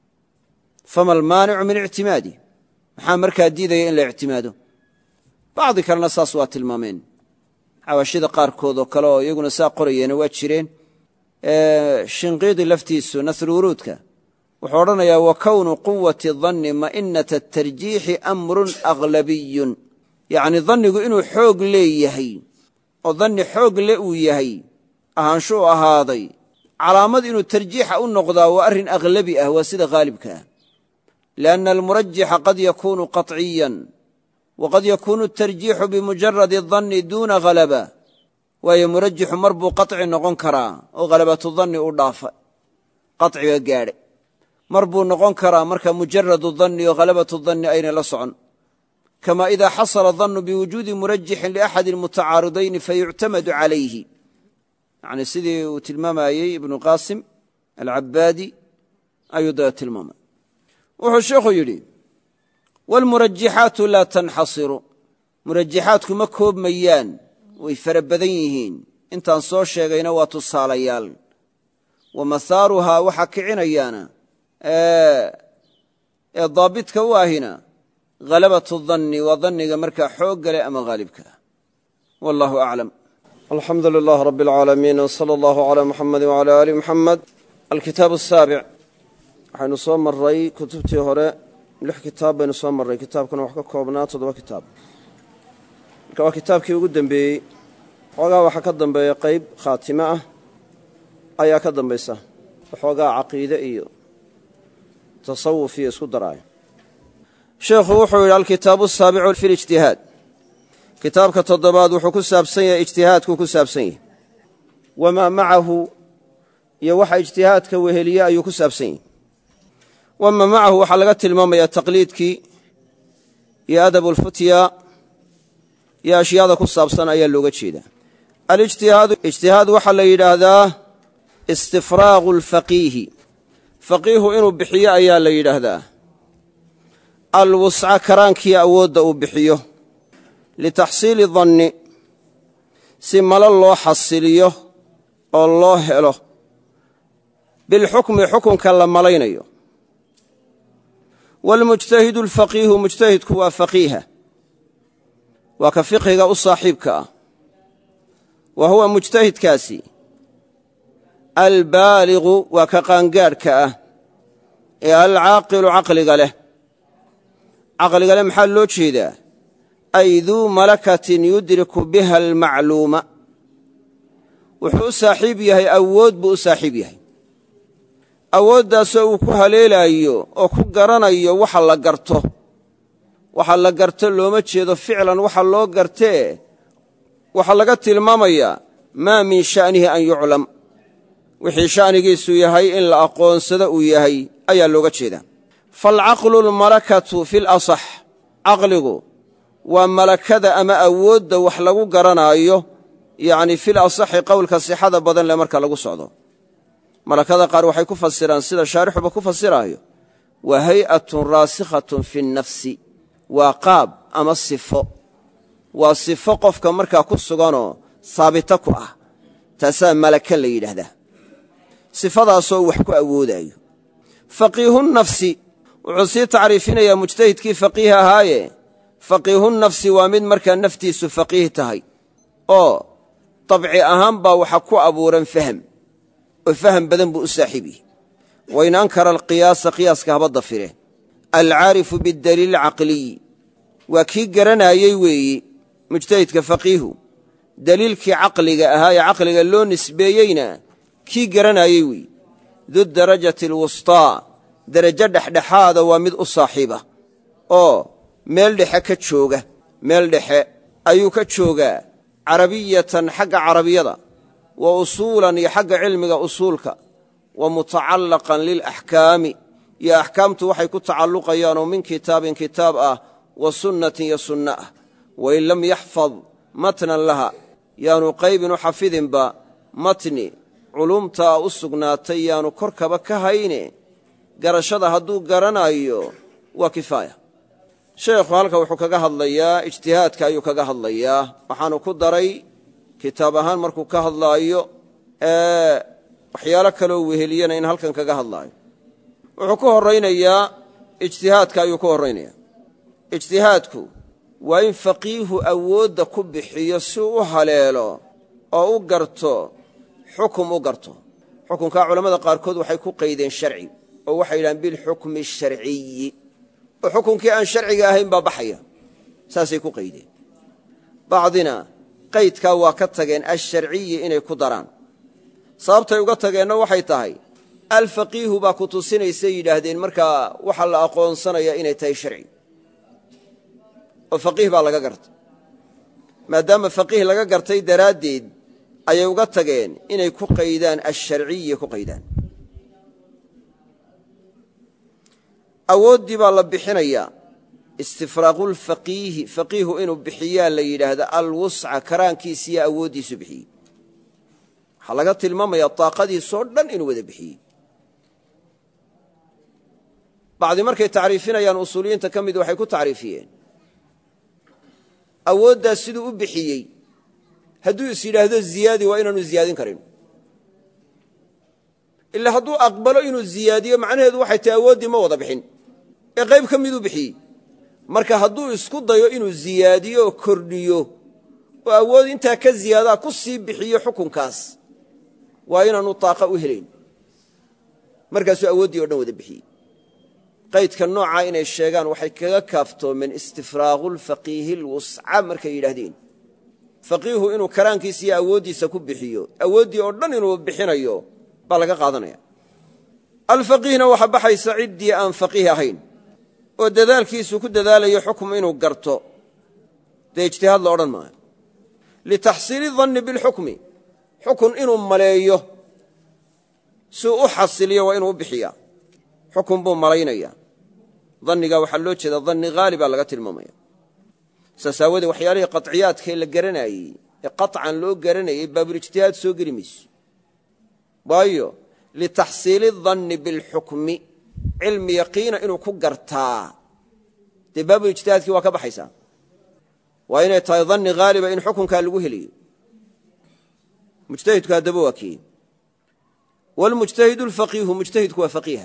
fama almaanicu min ictimaadi maxaa markaa diidaya in la ictimaado bacdi kalena saas waa tilmaameen xawaashida qaarkood oo kale oo iyaguna saa qorayeena waa jireen shinqiidi laftiisu nasruuruudka wuxuu odhanayaa wa kownu quwati danni ma'inata atarjiixi amrun aghlabiyun yacni dannigu inuu xoog leeyahay oo danni xoog le uu yahay ahaanshuu ahaaday calaamad inuu tarjiixa u noqdaa waa arrin aghlabi ah waa sida haalibka ah lianna almurajixa qad yakuunu qaطciyan waqad yakuunu atarjiixu bimujaradi danni duuna halaba waayo murajixu mar buu qaطci noqon karaa oo halabatu danni u dhaafa qaطciga gaadhe mar buu noqon karaa marka mujaradu danni oo halabatu danni aynay la socon kama idaa xasala dannu biwujuudi murajixin liaxadi almutacaaridayni fayuctamadu calayhi yani sidii uu tilmaamayey ibnu qaasim alcabaadi ayuu daba tilmaamay wuxuu sheekhu yidhi waalmurajixaatu laa tanxasiru murajixaadku ma koobmayaan way fara badan yihiin intaan soo sheegayna waa tusaalayaal wa mahaaruhaa waxaa kicinayaana ee daabidka u ahina halabatu danni waa danniga markaa xoog gale ama haalibka ah wallahu aclam alxamdu lilah rabi اlcaalamiin wsala allahu calaa muxamedi wcala ali muxamed alkitaabu asaabic waxaynu soo maray kutubtii hore lix kitaab baynu soo marray kitaabkana wax ka koobnaa toddoba kitaab marka waa kitaabkii ugu dembeeyey xoogaa waxaa ka dambeeya qayb khaatime ah ayaa ka dambaysa waxoogaa caqiide iyo tasawuf iyo isku daraayo sheekhu wuxuu yidhi alkitaabu asaabicu fi lijtihaad kitaabka toddobaad wuxuu ku saabsan yahay ijtihaadkuu ku saabsan yahay wamaa macahu iyo waxa ijtihaadka weheliye ayuu ku saabsan yahay wamaa macahu waxaa laga tilmaamayaa taqliidkii iyo adabulfutya iyo ashyaada ku saabsan ayaa looga jeedaa alijtihaadu ijtihaad waxaa la yidhaahdaa istifraaqu alfaqiihi faqiihu inuu bixiyo ayaa la yidhaahdaa alwusca karaankiyo awoodda uu bixiyo litaxsiili danni si malo loo xasiliyo oo loo helo bilxukmi xukunka la malaynayo waalmujtahidu alfaqiihu mujtahidku waa faqiiha waa ka fiqhiga u saaxiibka ah wa huwa mujtahidkaasi albaaligu waa ka qaangaadhka ah ee alcaaqilu caqliga leh caqliga leh maxaa loo jeedaa ay duu malakatin yudriku biha almacluuma wuxuu u saaxiib yahay awood buu u saaxiib yahay awooddaasoo uu ku haleelaayo oo ku garanayo waxa la garto waxa la garto looma jeedo ficlan waxa loo gartee waxaa laga tilmaamayaa maa min sha'nihi an yuclam wixii sha'nigiisu yahay in la aqoonsado uu yahay ayaa looga jeedaa faalcaqlu almalakatu fi lasax caqligu waa malakada ama awoodda wax lagu garanaayo yacni fil asaxi qowlka sixada badan leh marka lagu socdo malakada qaar waxay ku fasiraan sida shaarixuba ku fasiraayo waa hay'atun raasikhatun fi nnafsi waa qaab ama sifo waa sifo qofka markaa ku suganoo saabita ku ah taasaa malaka la yidhaahdaa sifadaasoo wax ku awoodaayo faqiihunnafsi wuxuu sii tacriifinayaa mujtahidkii faqiih ahaaye faqiihunnafsi waa mid markaa naftiisu faqiih tahay oo dabci ahaan baa waxa ku abuuran faham oo faham badan buu u saaxiib yahay wain ankara alqiyaasa qiyaaska haba dafire alcaarifu biddaliili alcaqliyi waa kii garanaayey weeyi mujtahidka faqiihu daliilkii caqliga ahaa ee caqliga loo nisbeeyeyna kii garanaayey weeyi dudarajati alwustaa derajo dhexdhexaada waa mid u saaxiiba oo meel dhexe ka jooga meel dhexe ayuu ka joogaa carabiyatan xagga carabiyada wa usuulan iyo xagga cilmiga usuulka wa mutacallaqan lilaxkaami iyo axkaamtu waxay ku tacalluqayaanoo min kitaabin kitaab ah wa sunnatin iyo sunna ah wain lam yaxfad matnan laha yaanu qaybin u xafidinba matni culumtaa u sugnaatay yaanu korkaba ka hayne garashada hadduu garanaayo waa kifaaya sheekhu halka wuxuu kaga hadlayaa ijtihaadka ayuu kaga hadlayaa waxaanu ku daray kitaab ahaan markuu ka hadlaayo waxyaalo kaloo weheliyana in halkan kaga hadlaayo wuxuu ku horaynayaa ijtihaadka ayuu ku horaynayaa ijtihaadku waa in faqiihu awoodda ku bixiyo si uu u haleelo oo u garto xukum u garto xukunkaa culammada qaarkood waxay ku qaydeen sharci oo waxay yidhahaan bilxukmi asharciyi oo xukunkii aan sharciga ahayn baa baxaya saasay ku qaydeen bacdina qaydkaa waa ka tageen asharciyi inay ku daraan sababtay uga tageenna waxay tahay alfaqiihu baa ku tusinaysay yidhaahdeen markaa waxa la aqoonsanaya inay tahay sharci oo faqiih baa laga gartay maadaama faqiih laga gartay daraaddeed ayay uga tageen inay ku qaydaan asharciyi ku qaydaan awooddii baa la bixinayaa istifraaqulfaqiihi faqiihu inuu bixiyaa la yidhaahda alwusca karaankiisiiyo awooddiisu bixiyey waxaa laga tilmaamayaa daaqadiisoo dhan inuu wada bixiyey bacdi markay tacriifinayaan usuuliyiinta ka mid waxay ku tacriifiyeen awooddaas siduu u bixiyey hadduu is yidhaahdo ziyaadi waa inaanu ziyaadin karin ilaa hadduu aqbalo inuu ziyaadiyo macnaheedu waxay tahay awooddii ma wada bixin ee qayb ka miduu bixiyey marka hadduu isku dayo inuu ziyaadiyo oo kordhiyo oo awood intaa ka ziyaadaa ku sii bixiyo xukunkaas waa inaanu taaqa u helayn markaasuu awooddii o dhan wada bixiyey qaydka noocaa inay sheegaan waxay kaga kaaftoomeen istifraaqulfaqiihi lwusca markay yidhaahdeen faqiihu inuu karaankiisa iyo awooddiisa ku bixiyo awooddii oo dhan inuu bixinayo baa laga qaadanaya alfaqiihna waxa baxaysa ciddii aan faqiih ahayn oo dadaalkiisu ku dadaalayo xukum inuu garto dee ijtihaad la odhan maayo litaxsiili danni bilxukmi xukun inuu maleeyo si u xasiliyo waa inuu u bixiyaa xukun buu malaynaya danniga waxaa loo jeeda danni haaliba laga tilmaamaya saas aawadee waxyaalihii qaطciyaadkae la garanayey ee qaطcan loo garanayay baabulijtihaad soo geli mayso waayo litaxsiili danni bilxukmi cilmi yaqiina inuu ku gartaa dee baabulijtihaadkii waa ka baxaysaa waa inay tahay danni haaliba in xukunkaa lagu helayo mujtahidku haddaba waa kii wاlmujtahidu اlfaqiihu mujtahidku waa faqiiha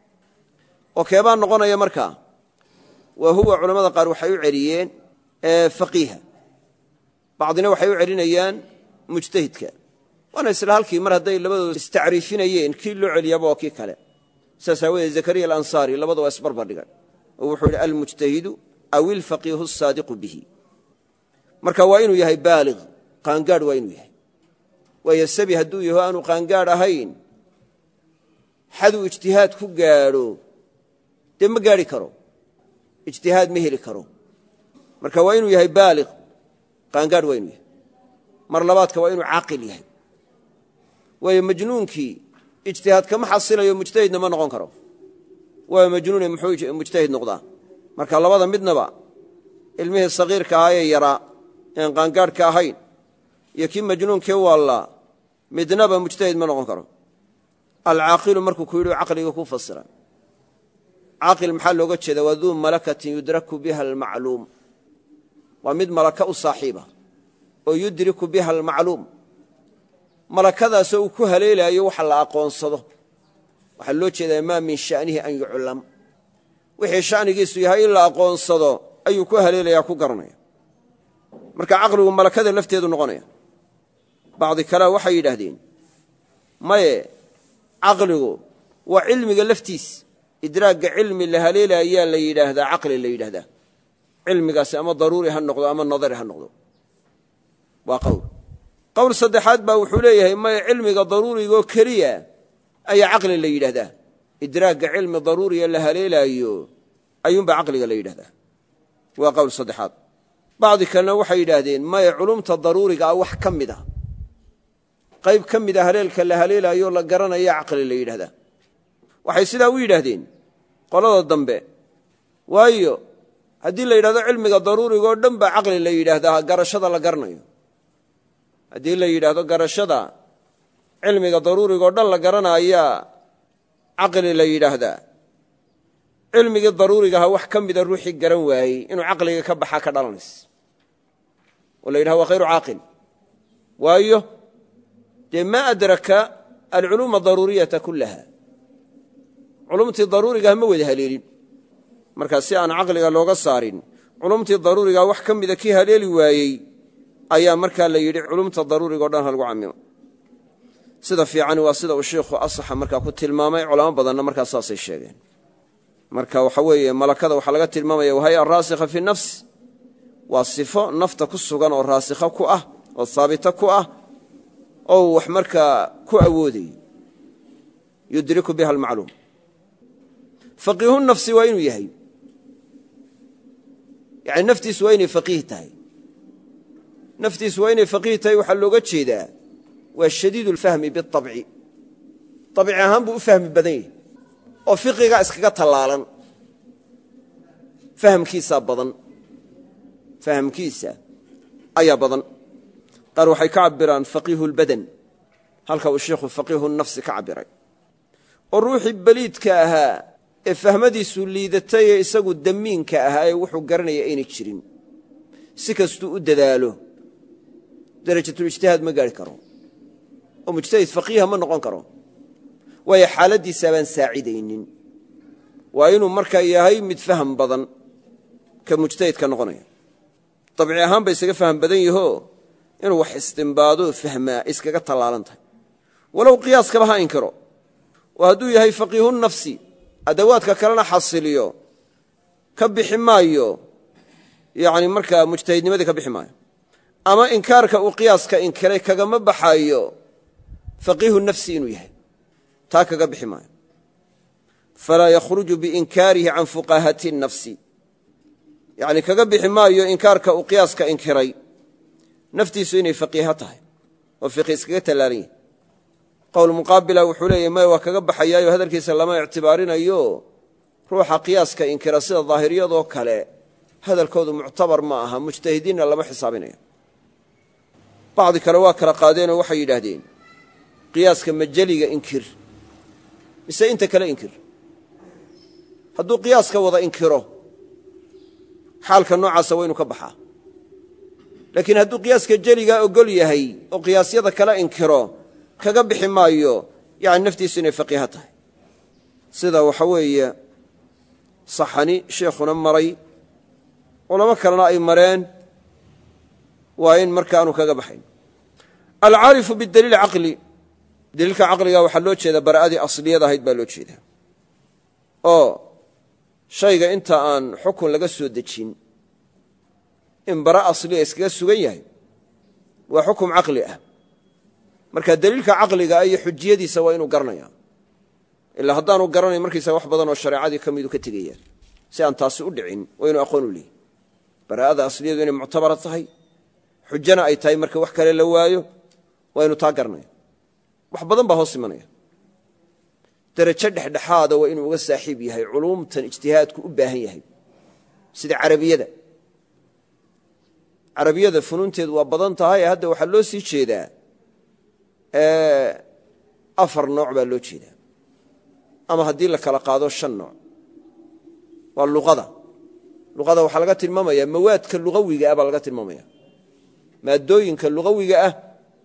oo keebaa noqonaya markaa wa huwa culamada qaar waxay u celiyeen faqiiha bacdina waxay u celinayaan mujtahidka waana isla halkii mar hadday labadooda istacriifinayeen kii loo celiyaaba waa kii kale saas aawadeed zakariya alansaari labada waa isbarbardhigan oo wuxuu yidhi almujtahidu aw ilfaqiihu asaadiqu bihi marka waa inuu yahay baalig qaangaadh waa inuu yahay waayo sabi hadduu yaho aanu qaangaadh ahayn xaduu ijtihaad ku gaadho dee ma gaadhi karo ijtihaad ma heli karo marka waa inuu yahay baalig qaangaadh waa inuu yahay mar labaadka waa inuu caaqil yahay waayo majnuunkii ijtihaad kama xasilayo mujtahidna ma noqon karo waa majnuune muxuu mujtahid noqdaa marka labada midnaba ilmihii sagiirka ahaayee yaraa een qaangaadhka ahayn iyo kii majnuunkee waallaa midnaba mujtahid ma noqon karo alcaaqilu markuu ku yidhi caqliga ku fasira caaqil maxaa looga jeeda waa duu malakatin yudraku biha almacluum waa mid malaka u saaxiiba oo yudriku biha almacluum malakadaasoo uu ku haleelaayo waxa la aqoonsado waxaa loo jeedaa maa min sha'nihi an yuclam wixii sha'nigiisu yahay in la aqoonsado ayuu ku haleelayaa ku garanaya marka caqligu malakada lafteedu noqonaya bacdi kale waxay yidhaahdeen maye caqligu waa cilmiga laftiis idraagga cilmi la haleelaayaa la yidhaahdaa caqli la yidhaahdaa cilmigaasi ama daruuri ha noqdo ama nadari ha noqdo waa qowl qowl saddexaad baa wuxuu leeyahay maye cilmiga daruurigoo keliya ayaa caqli la yidhaahdaa idraagga cilmi daruuriya la haleelaayo ayuunbaa caqliga la yidhahdaa waa qowl saddexaad bacdi kalena waxay yidhaahdeen maye culumta daruuriga ah wax ka mid a qayb ka mida haleelka la haleelaayo la garanaya caqli la yidhahdaa waxay sidaa u yidhaahdeen qolada dambe waayo haddii la yidhahdo cilmiga daruurigoo dhan baa caqli la yidhaahdaa garashada la garanayo haddii la yidhaahdo garashada cilmiga daruurigoo dhan la garanayaa caqli la yidhaahdaa cilmigii daruurigaha wax ka mida ruuxii garan waayey inuu caqliga ka baxaa ka dhalanaysa oo la yidhahdo waa khayru caaqil waayo dee maa adraka alculuuma daruuriyata kullaha culumtii daruurigaha ma wada haleelin markaa si aan caqliga looga saarin culumtii daruurigaha wax ka mida kii haleeli waayey ayaa markaa la yidhi culumta daruuriga o dhan ha lagu camimo sida fiicani waa sida uu shiikhu asaxa markaa ku tilmaamay culamo badanna markaa saasay sheegeen marka waxa weeye malakada waxaa laga tilmaamaya wahaya araasikha fi nafs waa sifo nafta ku sugan oo raasikha ku ah oo haabita ku ah oo wax markaa ku awoodayo yudriku biha almacluum faqiihu nafsi waa inuu yahay yani naftiisu waa inay faqiih tahay naftiisu waa inay faqiih tahay waxaa looga jeedaa waa shadiid اlfahmi biاطabci abci ahaan buu u fahmi badan yahay oo fiqiga iskaga tallaalan fahamkiisaa badan fahamkiisa ayaa badan qaar waxay ka cabiraan faqiihu اlbadan halka uu sheikhu faqiihu nafsi ka cabiray oo ruuxii beliidka ahaa ee fahmadiisu liidatay ee isagu damiinka ahaa ee wuxuu garanaya aynay jirin si kastuu u dadaalo darajatulijtihaad ma gaari karo oo mujtahid faqiiha ma noqon karo waayo xaaladdiisa baan saacidaynin waa inuu markaa yahay mid faham badan ka mujtahidka noqonaya dabci ahaan bay isaga faham badan yahoo inuu wax istimbaadoo fahmaa iskaga tallaalan tahay walow qiyaaskaba ha inkiro oo hadduu yahay faqiihu nafsi adawaadka kalena xasiliyo ka bixi maayo yani markaa mujtahidnimadii ka bixi maayo ama inkaarka uu qiyaaska inkiray kagama baxayo faqiihu nafsi inuu yahay taa kaga bixi maayo falaa yakhruju biinkaarihi can fuqahati nafsi yacni kaga bixi maayo inkaarka uu qiyaaska inkiray naftiisu inay faqiiha tahay oo fiqi iskaga tallaalan yahay qowl muqaabila wuxuu leeyahy maya waa kaga baxayaayo hadalkiisa lama ictibaarinayo ruuxa qiyaaska inkira sida daahiriyadoo kale hadalkoodu muctabar ma aha mujtahidiinna lama xisaabinayo bacdi kale waa kala qaadeenoo waxay yidhaahdeen qiyaaska majeliga inkir mise inta kale inkir hadduu qiyaaska wada inkiro xaalka noocaasa waynu ka baxaa laakiin hadduu qiyaaska jeligaa ogol yahay oo qiyaasyada kala inkiro kaga bixi maayo yani naftiisu inay faqiiha tahay sida waxa weeye saxani sheekhuna maray culamo kalena ay mareen waa in marka aanu kaga baxayn alcaarifu bidaliil caqli daliilka caqliga waxaa loo jeedaa bara'adii asliyada ahayd baa loo jeedaa oo shayga inta aan xukun laga soo dejin in bara asliya iskaga sugan yahay waa xukum caqli ah marka daliilka caqliga iyo xujiyadiisa waa inuu garanaya ilaa haddaanu garanayn markiisa wax badan oo shareecadii ka midu ka tegayaan si aan taasi u dhicin waa inuu aqoon u leeyahy bara'ada asliyadu inay muctabara tahay xujana ay tahay marka wax kale la waayo waa inuu taa garanaya wax badan baa hoos imanaya darajo dhexdhexaada waa inuu uga saaxiib yahay culuumtan ijtihaadku u baahan yahay sida carabiyada carabiyada funuunteedu waa badan tahay hadda waxaa loo sii jeedaa afar nooc baa loo jeedaa ama haddii la kala qaado shan nooc waa luqada luqada waxaa laga tilmaamaya mawaadka lugawiga ah baa laga tilmaamaya maadooyinka lugawiga ah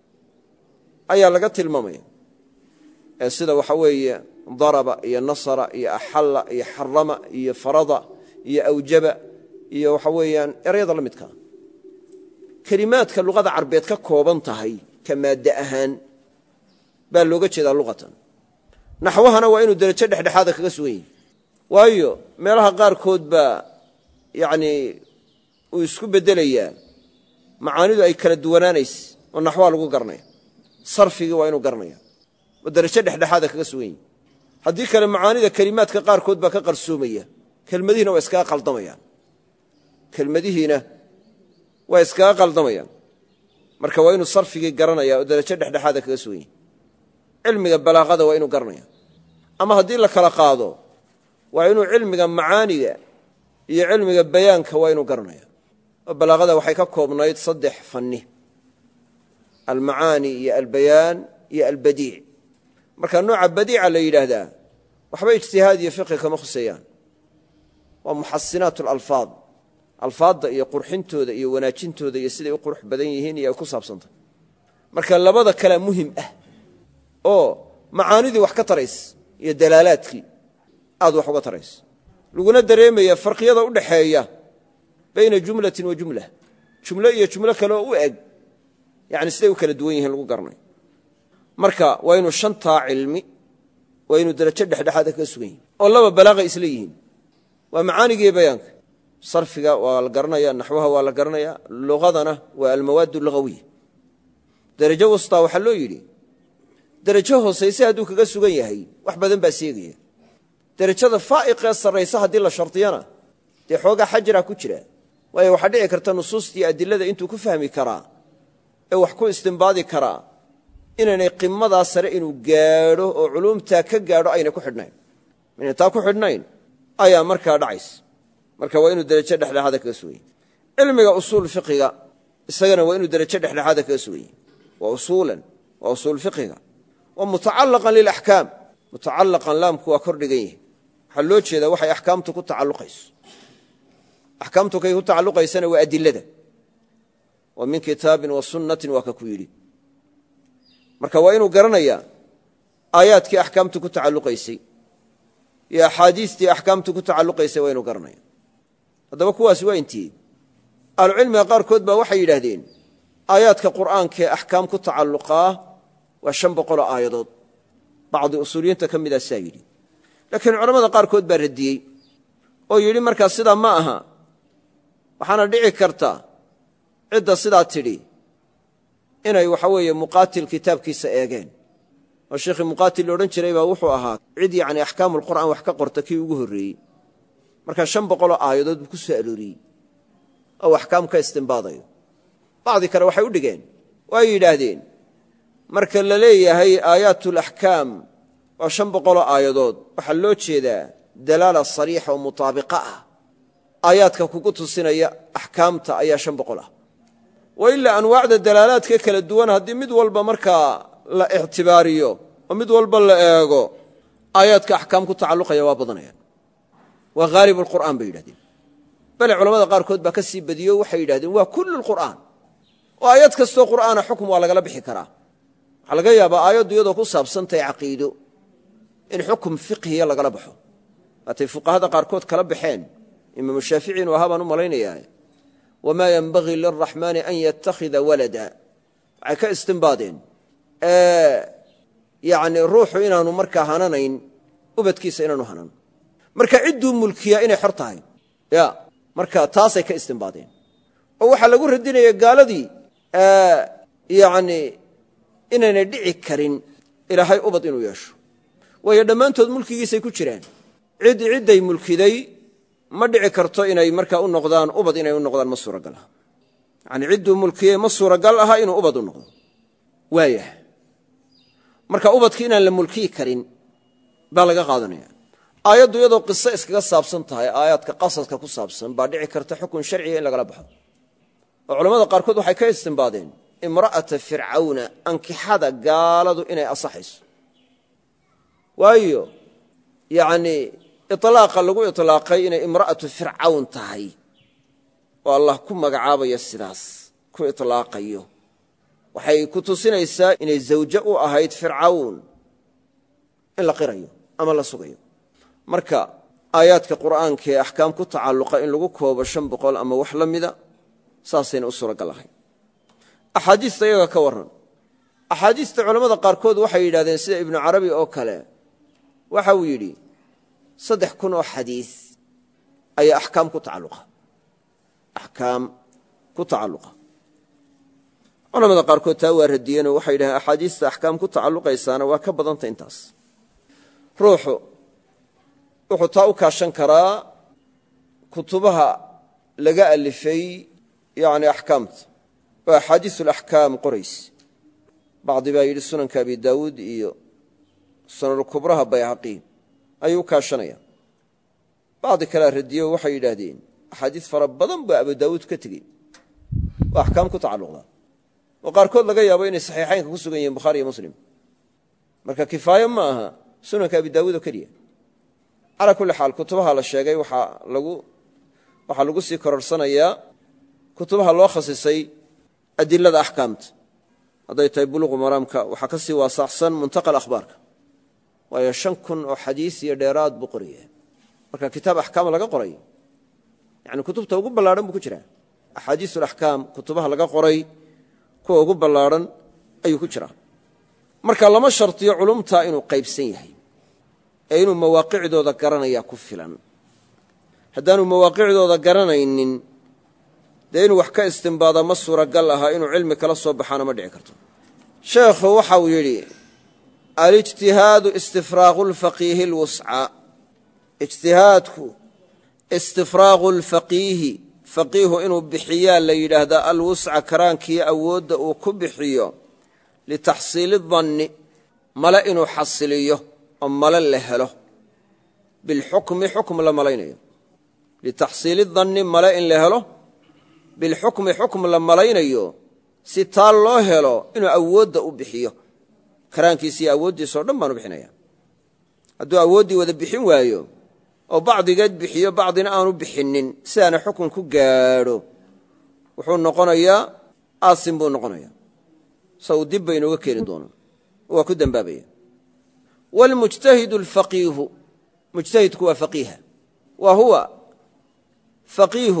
ayaa laga tilmaamaya sida waxa weeye daraba iyo nasara iyo axalla iyo xarama iyo farada iyo awjaba iyo waxa weeyaan erayada la midkaa kelimaadka luqada carbeed ka kooban tahay ka maadde ahaan baa looga jeedaa luqatan naxwahana waa inuu darajo dhexdhexaada kaga sugan yahay waayo meelaha qaarkood baa yani uu isku bedelayaa macaanidu ay kala duwanaanays oo naxwaha lagu garanaya sarfigii waa inuu garanaya oo darajo dhexdhexaada kaga sugan yahay haddii kale macaanida kelimaadka qaarkood baa ka qarsoomaya kelmadihiina waa iskaga qaldamayaan kelmadihiina waa iskaga qaldamayaan marka waa inuu sarfigii garanaya oo darajo dhexdhexaada kaga sugan yahay cilmiga balaaqada waa inuu garanaya ama haddii la kala qaado waa inuu cilmiga macaaniga iyo cilmiga bayaanka waa inuu garanaya oo balaaqada waxay ka koobnayd saddex fanni almacaani iyo albayaan iyo albadiic marka nooca badiica la yidhaahdaa waxba ijtihaad iyo fiqi kama khuseeyaan waa muxasinaat alalfaad alfaadda iyo qurxintooda iyo wanaajintooda iyo siday u qurux badan yihiin iyo ay ku saabsantah marka labada kalea muhim ah oo macaanidii wax ka tarays iyo dalaalaadkii aad wax uga tarays laguna dareemaya farqiyada u dhaxeeya bayna jumlatin wa jumla jumlo iyo jumlo kale oo u eg yani siday u kala duwan yihiin lagu garanayo marka waa inuu shantaa cilmi waa inuu darajo dhexdhexaada kaga sugan yihin oo laba balaaqa isla yihiin waa macaaniga iyo bayaanka sarfiga waa la garanaya naxwaha waa la garanaya luqadana waa almawaad lugawiya darajo wastaa waxaa loo yidhi darajo hoosayse hadduu kaga sugan yahay wax badan baa seegaya darajada faa'iqee sarraysa haddii la shardiyana dee xoogaa xajira ku jira waayo waxaa dhici karta nusuustii adilada intuu ku fahmi karaa ee wax ku istimbaadi karaa inaynay qimadaa sare inuu gaadho oo culuumtaa ka gaadho aynay ku xidhnayn inay taa ku xidhnayn ayaa markaa dhacaysa marka waa inuu darajo dhexdhexaada kaga sugan yahy cilmiga usuul fiqiga isagana waa inuu darajo dhexdhexaada kaga sugan yahy waa usuulan waa usuul fiqiga wa mutacallaqan lilaxkaam mutacallaqan laamku waa kor dhigan yahay waxaa loo jeedaa waxay axkaamtu ku tacalluqayso axkaamtu kay ku tacalluqaysana waa adilada wa min kitaabin wa sunnatin waa ka ku yidhi marka waa inuu garanayaa aayaadkii axkaamtu ku tacalluqaysay iyo axaadiistii axkaamtu ku tacalluqaysay waa inuu garanaya haddaba kuwaasi waa intii ahlucilmiga qaarkood baa waxay yidhaahdeen aayaadka qur'aankaee axkaam ku tacalluqaa waa shan boqoloo aayadood bacdi usuuliyiinta ka midaasaa yidhi laakiin culammada qaarkood baa radiyey oo yidhi markaa sidaa ma aha waxaana dhici karta cidda sidaa tidhi inay waxa weeye muqaatil kitaabkiisa eegeen oo sheekhi muqaatil la odhan jiray baa wuxuu ahaa cid yacni axkaamulqur'aan wax ka qorta kii ugu horreeyey markaa shan boqoloo aayadood buu ku soo arooriyey oo axkaam ka istimbaadayo bacdi kale waxay u dhigeen oo ay yidhaahdeen marka la leeyahay aayaatulaxkaam waa shan boqoloo aayadood waxaa loo jeedaa dalaala sariixa oo mutaabiqa ah aayaadka kugu tusinaya axkaamta ayaa shan boqol ah wa ilaa anwaacda dalaalaadka kala duwan haddii mid walba markaa la ictibaariyo oo mid walba la eego aayaadka axkaam ku tacalluqaya waa badanayaan waa haalibulqur'aan bay yidhahdeen bale culamada qaarkood baa ka sii badiyo waxay yidhahdeen waa kullu lqur'aan oo aayad kastoo qur'aana xukum waa lagala bixi karaa waxaa laga yaabaa aayaddu iyadoo ku saabsantahay caqiido in xukum fiqhiya lagala baxo waatay fuqahada qaarkood kala baxeen imaamu shaafici inuu ahaa baan u malaynayaa wamaa yenbagii lilraxmaani an yattakhida walada waxay ka istimbaadeen yani ruuxu inaanu markaa hananayn ubadkiisa inaanu hanan marka cidduu mulkiyaa inay xor tahay ya marka taasay ka istimbaadeen oo waxaa lagu radinaya gaaladii yani inaynay dhici karin ilaahay ubad inuu yeesho waayo dhammaantood mulkigiisay ku jiraan cid cidday mulkiday ma dhici karto inay markaa u noqdaan ubad inay u noqdaan ma suuragal aha yani cidduu mulkiyey ma suuragal aha inuu ubad u noqdo waayah marka ubadki inaan la mulkiyi karin baa laga qaadanaya aayaddu iyadoo qiso iskaga saabsan tahay aayaadka qasaska ku saabsan baa dhici karta xukun sharciga in lagala baxo oo culamada qaarkood waxay ka istimbaadeen imra'ata fircawna ankixada gaaladu inay asaxayso waayo yani iطlaaqa lagu iطlaaqay inay imra'atu fircawn tahay oo allah ku magacaabayo sidaas ku iطlaaqayo waxay ku tusinaysaa inay zawjo u ahayd fircawn in la qirayo ama la sugayo marka aayaadka qur'aanka ee axkaam ku tacalluqa in lagu koobo shan boqol ama wax la mida saasayna u suuragal ahayn axaadiista iyaga ka warran axaadiista culammada qaarkood waxay yidhahdeen sida ibnu carabi oo kale waxa uu yidhi saddex kun oo xadiis ayaa axkaam ku tacalluqa axkaam ku tacalluqa culamada qaarkood taa waa radiyeenoo waxay yidhahdeen axaadiista axkaam ku tacalluqaysaana waa ka badanta intaas ruuxu wuxuu taa u kaashan karaa kutubaha laga alifay yani axkaamta oo axaadiiulaxkaam qorayse bacdi baa yidhi sunanka abi daawuud iyo sunankubraha bayhaqi ayuu u kaashanaya bacdi kalea radiyo waxay yidhaahdeen axaadiis fara badan baa abu daawuud ka tegey oo axkaam ku tacalluqda oo qaarkood laga yaabo inay saxiixaynka ku sugan yihiin bukhaari iyo muslim marka kifaaye ma aha sunanka abi daawuud oo keliya calaa kulli xaal kutubaha la sheegay waxaa lagu waxaa lagu sii kororsanayaa kutubaha loo khasisay adilada axkaamta hadday tahay buluqu maraamka waxaa ka sii waasaacsan muntaqa akhbaarka waayo shan kun oo xadiis iyo dheeraad buu qoraya marka kitaab axkaam laga qoray yani kutubta ugu ballaadhan buu ku jiraa axaadiisulaxkaam kutubaha laga qoray kuwa ugu ballaadhan ayuu ku jiraa marka lama shartiyo culumtaa inuu qaybsan yahay ee inuu mawaaqicdooda garanaya ku filan haddaanu mawaaqicdooda garanaynin dee inuu wax ka istimbaada ma suuragal aha inuu cilmi kala soo baxaana ma dhici karto sheekhu waxa uu yidhi alijtihaadu istifraaqu lfaqiihi lwusca ijtihaadku istifraaqu lfaqiihi faqiihu inuu bixiyaa la yidhaahdaa alwusca karaankiyo awoodda uu ku bixiyo litaxsiili danni male inuu xasiliyo oo male la helo bilxukmi xukm la malaynayo litaxsiili danni male in la helo bilxukmi xukm la malaynayo si taa loo helo inuu awoodda u bixiyo karaankiisa iyo awooddiisa o dhan baanu bixinaya hadduu awooddii wada bixin waayo oo bacdigeed bixiyo bacdina aanu bixinin sidaana xukun ku gaadho wuxuu noqonayaa aasim buu noqonaya sa uu dib ba inooga keeni doono waa ku dembaabaya wاlmujtahidu اlfaqiihu mujtahidku waa faqiiha wa huwa faqiihu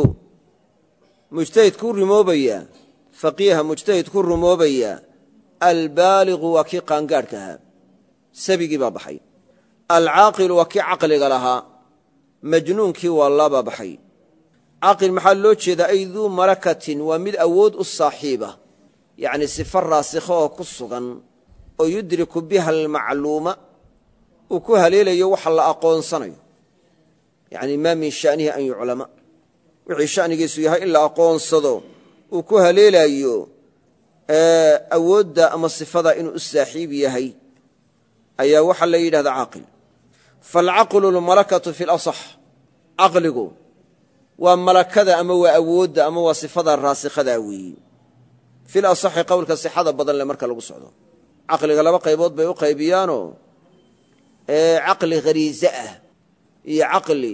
mujtahid ku rumoobaya faqiiha mujtahid ku rumoobaya albaaligu waa kii qaangaadhka ahaa sabigii baa baxay alcaaqilu waa kii caqliga lahaa majnuunkii waa laabaa baxay caaqil maxaa loo jeedaa ay duu malakatin waa mid awood u saaxiiba yacni sifo raasikho oo ku sugan oo yudriku biha almacluuma uu ku haleelayo waxa la aqoonsanayo yani maa min sha'nihi an yuclama wixii sha'nigiisu yahay in la aqoonsado uu ku haleelayo awoodda ama sifada inuu u saaxiib yahay ayaa waxaa la yidhahdaa caaqil faalcaqlu lmalakatu fi lasax caqligu waa malakada ama waa awoodda ama waa sifada raasikhadaa weeyi fi lasaxi qowlka sixada badan le marka lagu socdo caqliga laba qaybood bay u qaybiyaanoo caqli khariize ah iyo caqli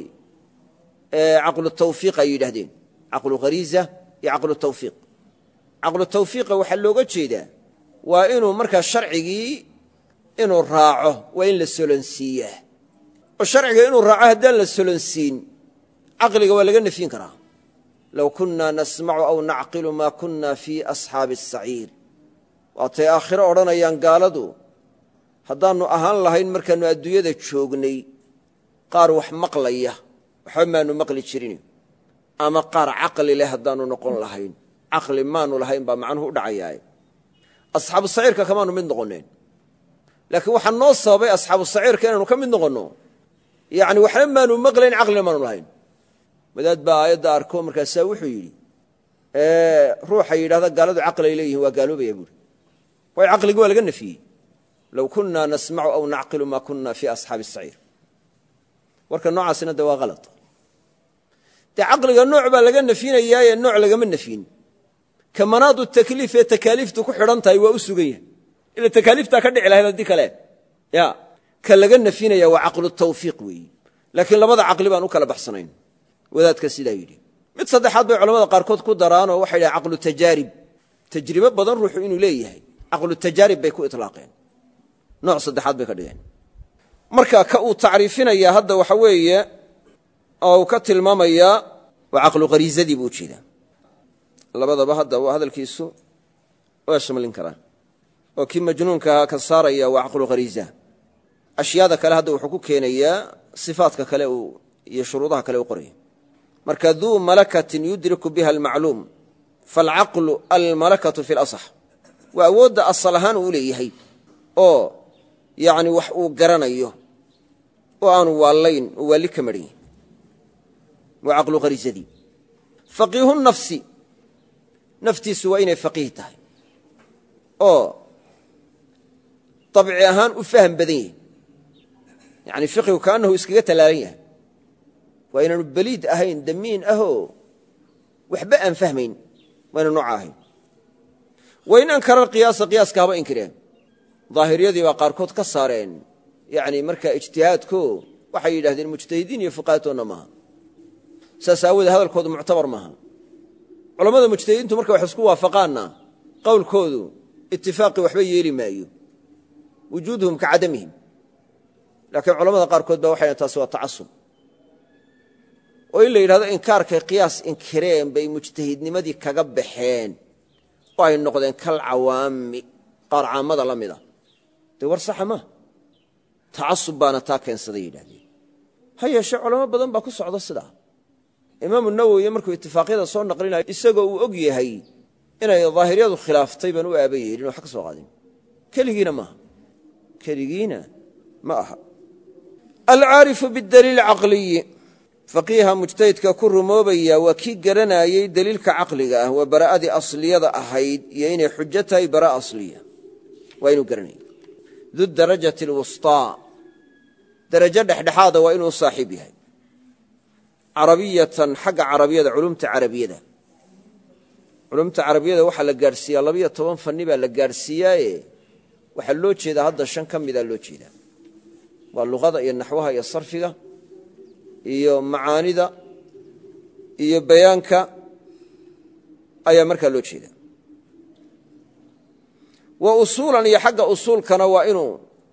caqlu tawfiiq ay yidhahdeen caqlu khariiza iyo caqlu tawfiiq caqlu tawfiiqa waxaa looga jeedaa waa inuu markaa sharcigii inuu raaco waa in la solonsiiyaa oo sharciga inuu raaco haddaan la solonsiin caqliga waa laga nafyin karaa low kunna nasmacu aw nacqilu maa kunna fii asxaabi asaciir waatay aakhiro odhanayaan gaaladu haddaannu ahaan lahayn markaannu adduunyada joognay qaar wax maqlaya waxba maanu maqli jirin ama qaar caqli leh haddaannu noqon lahayn caqli maanu lahayn baa macnuhu u dhacayaaye asxaabu saciirka kamaanu mid noqonneen laakiin waxaa noo sababay asxaabu saciirka inaanu ka mid noqonno yani waxna maanu maqlayn caqlina maanu lahayn wadaad baa aayadda arko markaasaa wuxuu yidhi ruuxa yidhahda gaaladu caqli ay leeyihin waa gaaloobaya buuri way caqligi waa laga nafiyey low kunna nasmacu aw nacqilu maa kunna fii asxaabi asaciir warka noocaasina de waa ala dee caqliga nooc baa laga nafyinayaaye nooc lagama nafyin ka manaadu takliif ee takaaliiftu ku xidhan tahay waa u sugan yahay ila takaaliiftaa ka dhici lahayd haddii kale ya ka laga nafyinaya waa caqlu tawfiiq weeyi laakiin labada caqli baan u kala baxsanayn wadaadka sidaa yidhi mid saddexaad bay culamada qaarkood ku daraanoo waxay dhahen caqlu tajaarib tajribo badan ruuxu inuu leeyahay caqlu tajaarib bay ku itlaaqeen nooc saddexaad bay ka dhigeen marka ka uu tacriifinaya hadda waxa weeye oo uu ka tilmaamayaa waa caqlu khariizadii buu ujeedaa labadaba hadda waa hadalkiisu waa shamlin karaa oo kii majnuunkaha ka saaraya waa caqlu khariiza ashyaada kale hadda wuxuu ku keenayaa sifaadka kale iyo shuruudaha kale u qoraya marka duu malakatin yudriku biha almacluum faalcaqlu almalakatu fi lasax waa awoodda asal ahaan uu leeyahay oo yani wax uu garanayo oo aanu waallayn oo waalli ka maran yahin waa caqlu khariizadii faqiihu nafsi naftiisu waa inay faqiih tahay oo dabci ahaan u faham badan yahay yani fiqigu kaanahu iskaga tallaalan yahay waa inaanu beliid ahayn damiin ahoo waxba aan fahmayn waa ina nooca ahayn wain ankara qiyaasa qiyaaska haba inkireen daahiriyadii baa qaarkood ka saareen yani markaa ijtihaadko waxay yidhahdeen mujtahidiin iyo fuqahatoonna maaha saas aawoodee hadalkoodu muctabar maaha culammada mujtahidiintu marka wax isku waafaqaanna qowlkoodu itifaaqii waxba yeeli maayo wujuuduhum ka cadamihim laakiin culamada qaarkood baa waxay taasi waa tacasub oo in la yidhahdo inkaarkay qiyaas inkireen bay mujtahidnimadii kaga baxeen oo ay noqdeen kal cawaami qaar caamada la mida dee war saxa maa tacasub baana taa keensaday yidhahdeen ha yeeshee culamo badan baa ku socda sidaa imaamu nawowi markuu itifaaqyada soo naqlinayo isagoo uu og yahay inay daahiriyadu khilaaftay baan u aaba yeelin wax ka soo qaadin keligiina maaha keligiina ma aha alcaarifu bidaliil caqliyi faqiiha mujtahidka ku rumoobaya waa kii garanayey daliilka caqliga ah waa bara'adii asliyada ahayd iyo inay xujo tahay bara'a asliya waa inuu garanaya du darajati alwusطaa darajo dhexdhexaada waa inuu saaxiib yahay carabiyatan xagga carabiyada culumta carabiyada culumta carabiyada waxaa la gaadhsiiyaa labiyo toban fanni baa la gaadhsiiyaaye waxaa loo jeedaa hadda shan ka midaa loo jeedaa waa luqada iyo naxwaha iyo sarfiga iyo macaanida iyo bayaanka ayaa markaa loo jeeda wa usuulan iyo xagga usuulkana waa inuu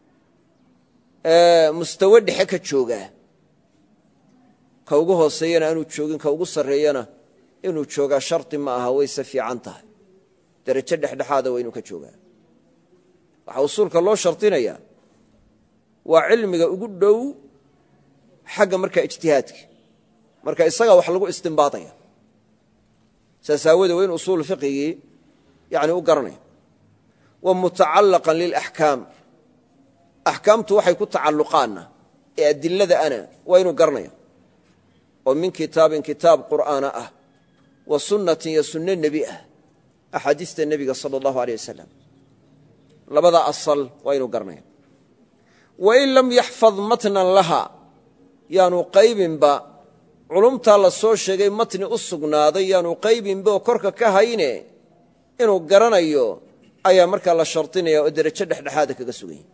mustawe dhexe ka joogaa ka ugu hooseeyana aanu joogin ka ugu sarreeyana inuu joogaa shardi ma aha wayse fiican tahay darajo dhexdhexaada waa inuu ka joogaa waxaa usuulka loo shardinayaa waa cilmiga ugu dhow xagga markaa ijtihaadka marka isagaa wax lagu istimbaadaya saas aawoodee waa in usuul fiqigii yani u garanaya wa mutacallaqan lilaxkaam axkaamtu waxay ku tacalluqaanna ee adilada ana waa inuu garanaya oo min kitaabin kitaab qur'aana ah wa sunnatin iyo sunno nebi ah axaadiista nebiga sala allahu aleyh wasalam labada asal waa inuu garanaya wain lam yaxfad matnan laha yaanu qaybinba culumtaa la soo sheegay matni u sugnaaday yaanu qaybinba oo korka ka hayne inuu garanayo ayaa markaa la shardinaya oo derajo dhexdhexaada kaga sugan yahy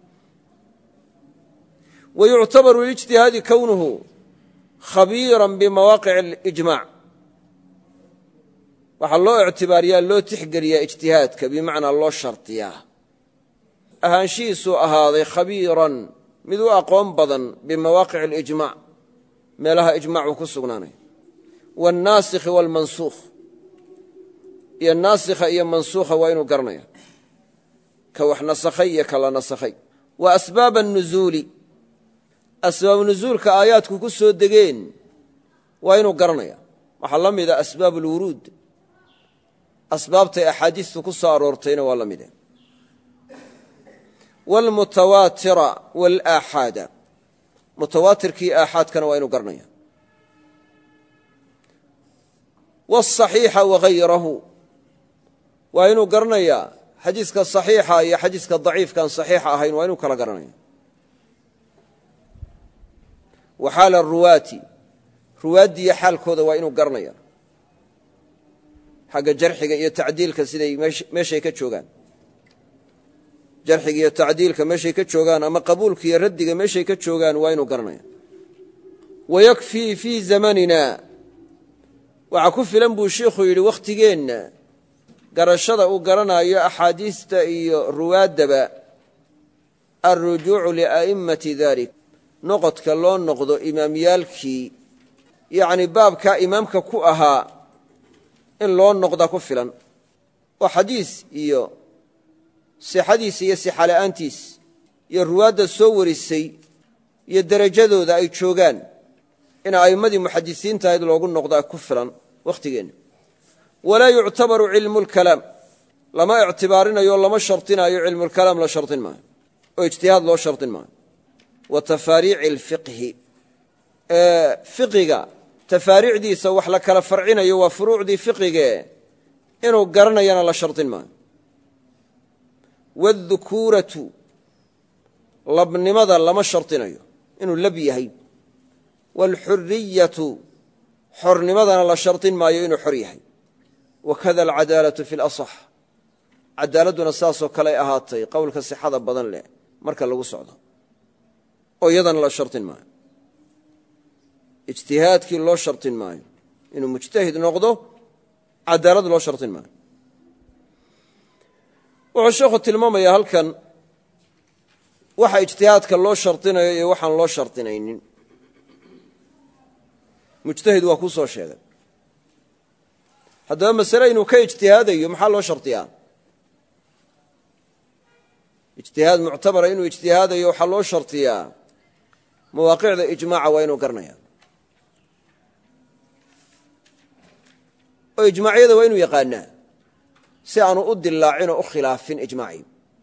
wayuctabaru liijtihaadi kownuhu khabiiran bimawaaqic alijmac waxaa loo ictibaariyaa loo tixgeliyaa ijtihaadka bimacnaa loo shardiyaa ahaanshihiisuu ahaaday khabiiran mid u aqoon badan bimawaaqic alijmac meelaha ijmacuu ku sugnaanay waannaasikhi waalmansuukh iyo naasikha iyo mansuukha waa inuu garanaya ka wax nasakhay iyo kala nasakhay wa asbaaba anuzuuli asbaabu nuzuulka aayaadku ku soo degeen waa inuu garanaya waxaa la mida asbaab ulwuruud asbaabtay axaadiistu ku soo aroortayna waa la mide waalmutawaatira waalaaxaada mutawaatirkii aaxaadkana waa inuu garanaya waalsaxiixa wagayrahu waa inuu garanayaa xadiiska saxiixa iyo xadiiska daciifkaan saxiixa ahayn waa inuu kala garanaya wa xaala aruwaati ruwaaddiiyo xaalkooda waa inuu garanaya xagga jarxiga iyo tacdiilka siday meeshay ka joogaan jarxiga iyo tacdiilka meeshay ka joogaan ama qabuulka iyo raddiga meeshay ka joogaan waa inuu garanaya wayakfii fii zamanina waxaa ku filan buu shiikhu yidhi wakhtigeenna garashada uu garanaayo axaadiista iyo ruwaaddaba alrujuucu lia'immati dalik noqodka loo noqdo imaamyaalkii yacnii baabkaa imaamka ku ahaa in loo noqda ku filan oo xadiis iyo sixadiisa iyo sixala'aantiis iyo ruwaadda soo warisay iyo derajadooda ay joogaan in a'immadii muxadisiinta ahayd loogu noqdaa ku filan wakhtigeenna walaa yuctabaru cilmu lkalaam lama ictibaarinayo o lama shardinaayo cilmulkalaam la shardin maayo oo ijtihaad loo shardin maayo wa tafaariici alfiqhi fiqiga tafaariicdiisa wax la kala farcinayo waa furuucdii fiqigee inuu garanayana la shardin maayo waaddukuuratu labnimada lama shardinayo inuu lab yahay waalxuriyatu xornimadana la shardin maayo inuu xor yahay wakada alcadaalatu fi lasax cadaaladduna saasoo kaley ahaatay qowlka sixada badan leh marka lagu socdo oo iyadana la shardin maayo ijtihaadkii loo shardin maayo inuu mujtahid noqdo cadaalad loo shardin maayo wuxuu sheekhu tilmaamayaa halkan waxa ijtihaadka loo shardinayo iyo waxaan loo shardinaynin mujtahid waa kuu soo sheegay haddaba masale inuu ka ijtihaadayo maxaa loo shardiyaa ijtihaad muctabara inuu ijtihaadayo waxaa loo shardiyaa mawaaqicda ijmaaca waa inuu garanaya oo ijmaacyada waa inuu yaqaanaa si aanu u dilaacin oo u khilaafin ijmaacii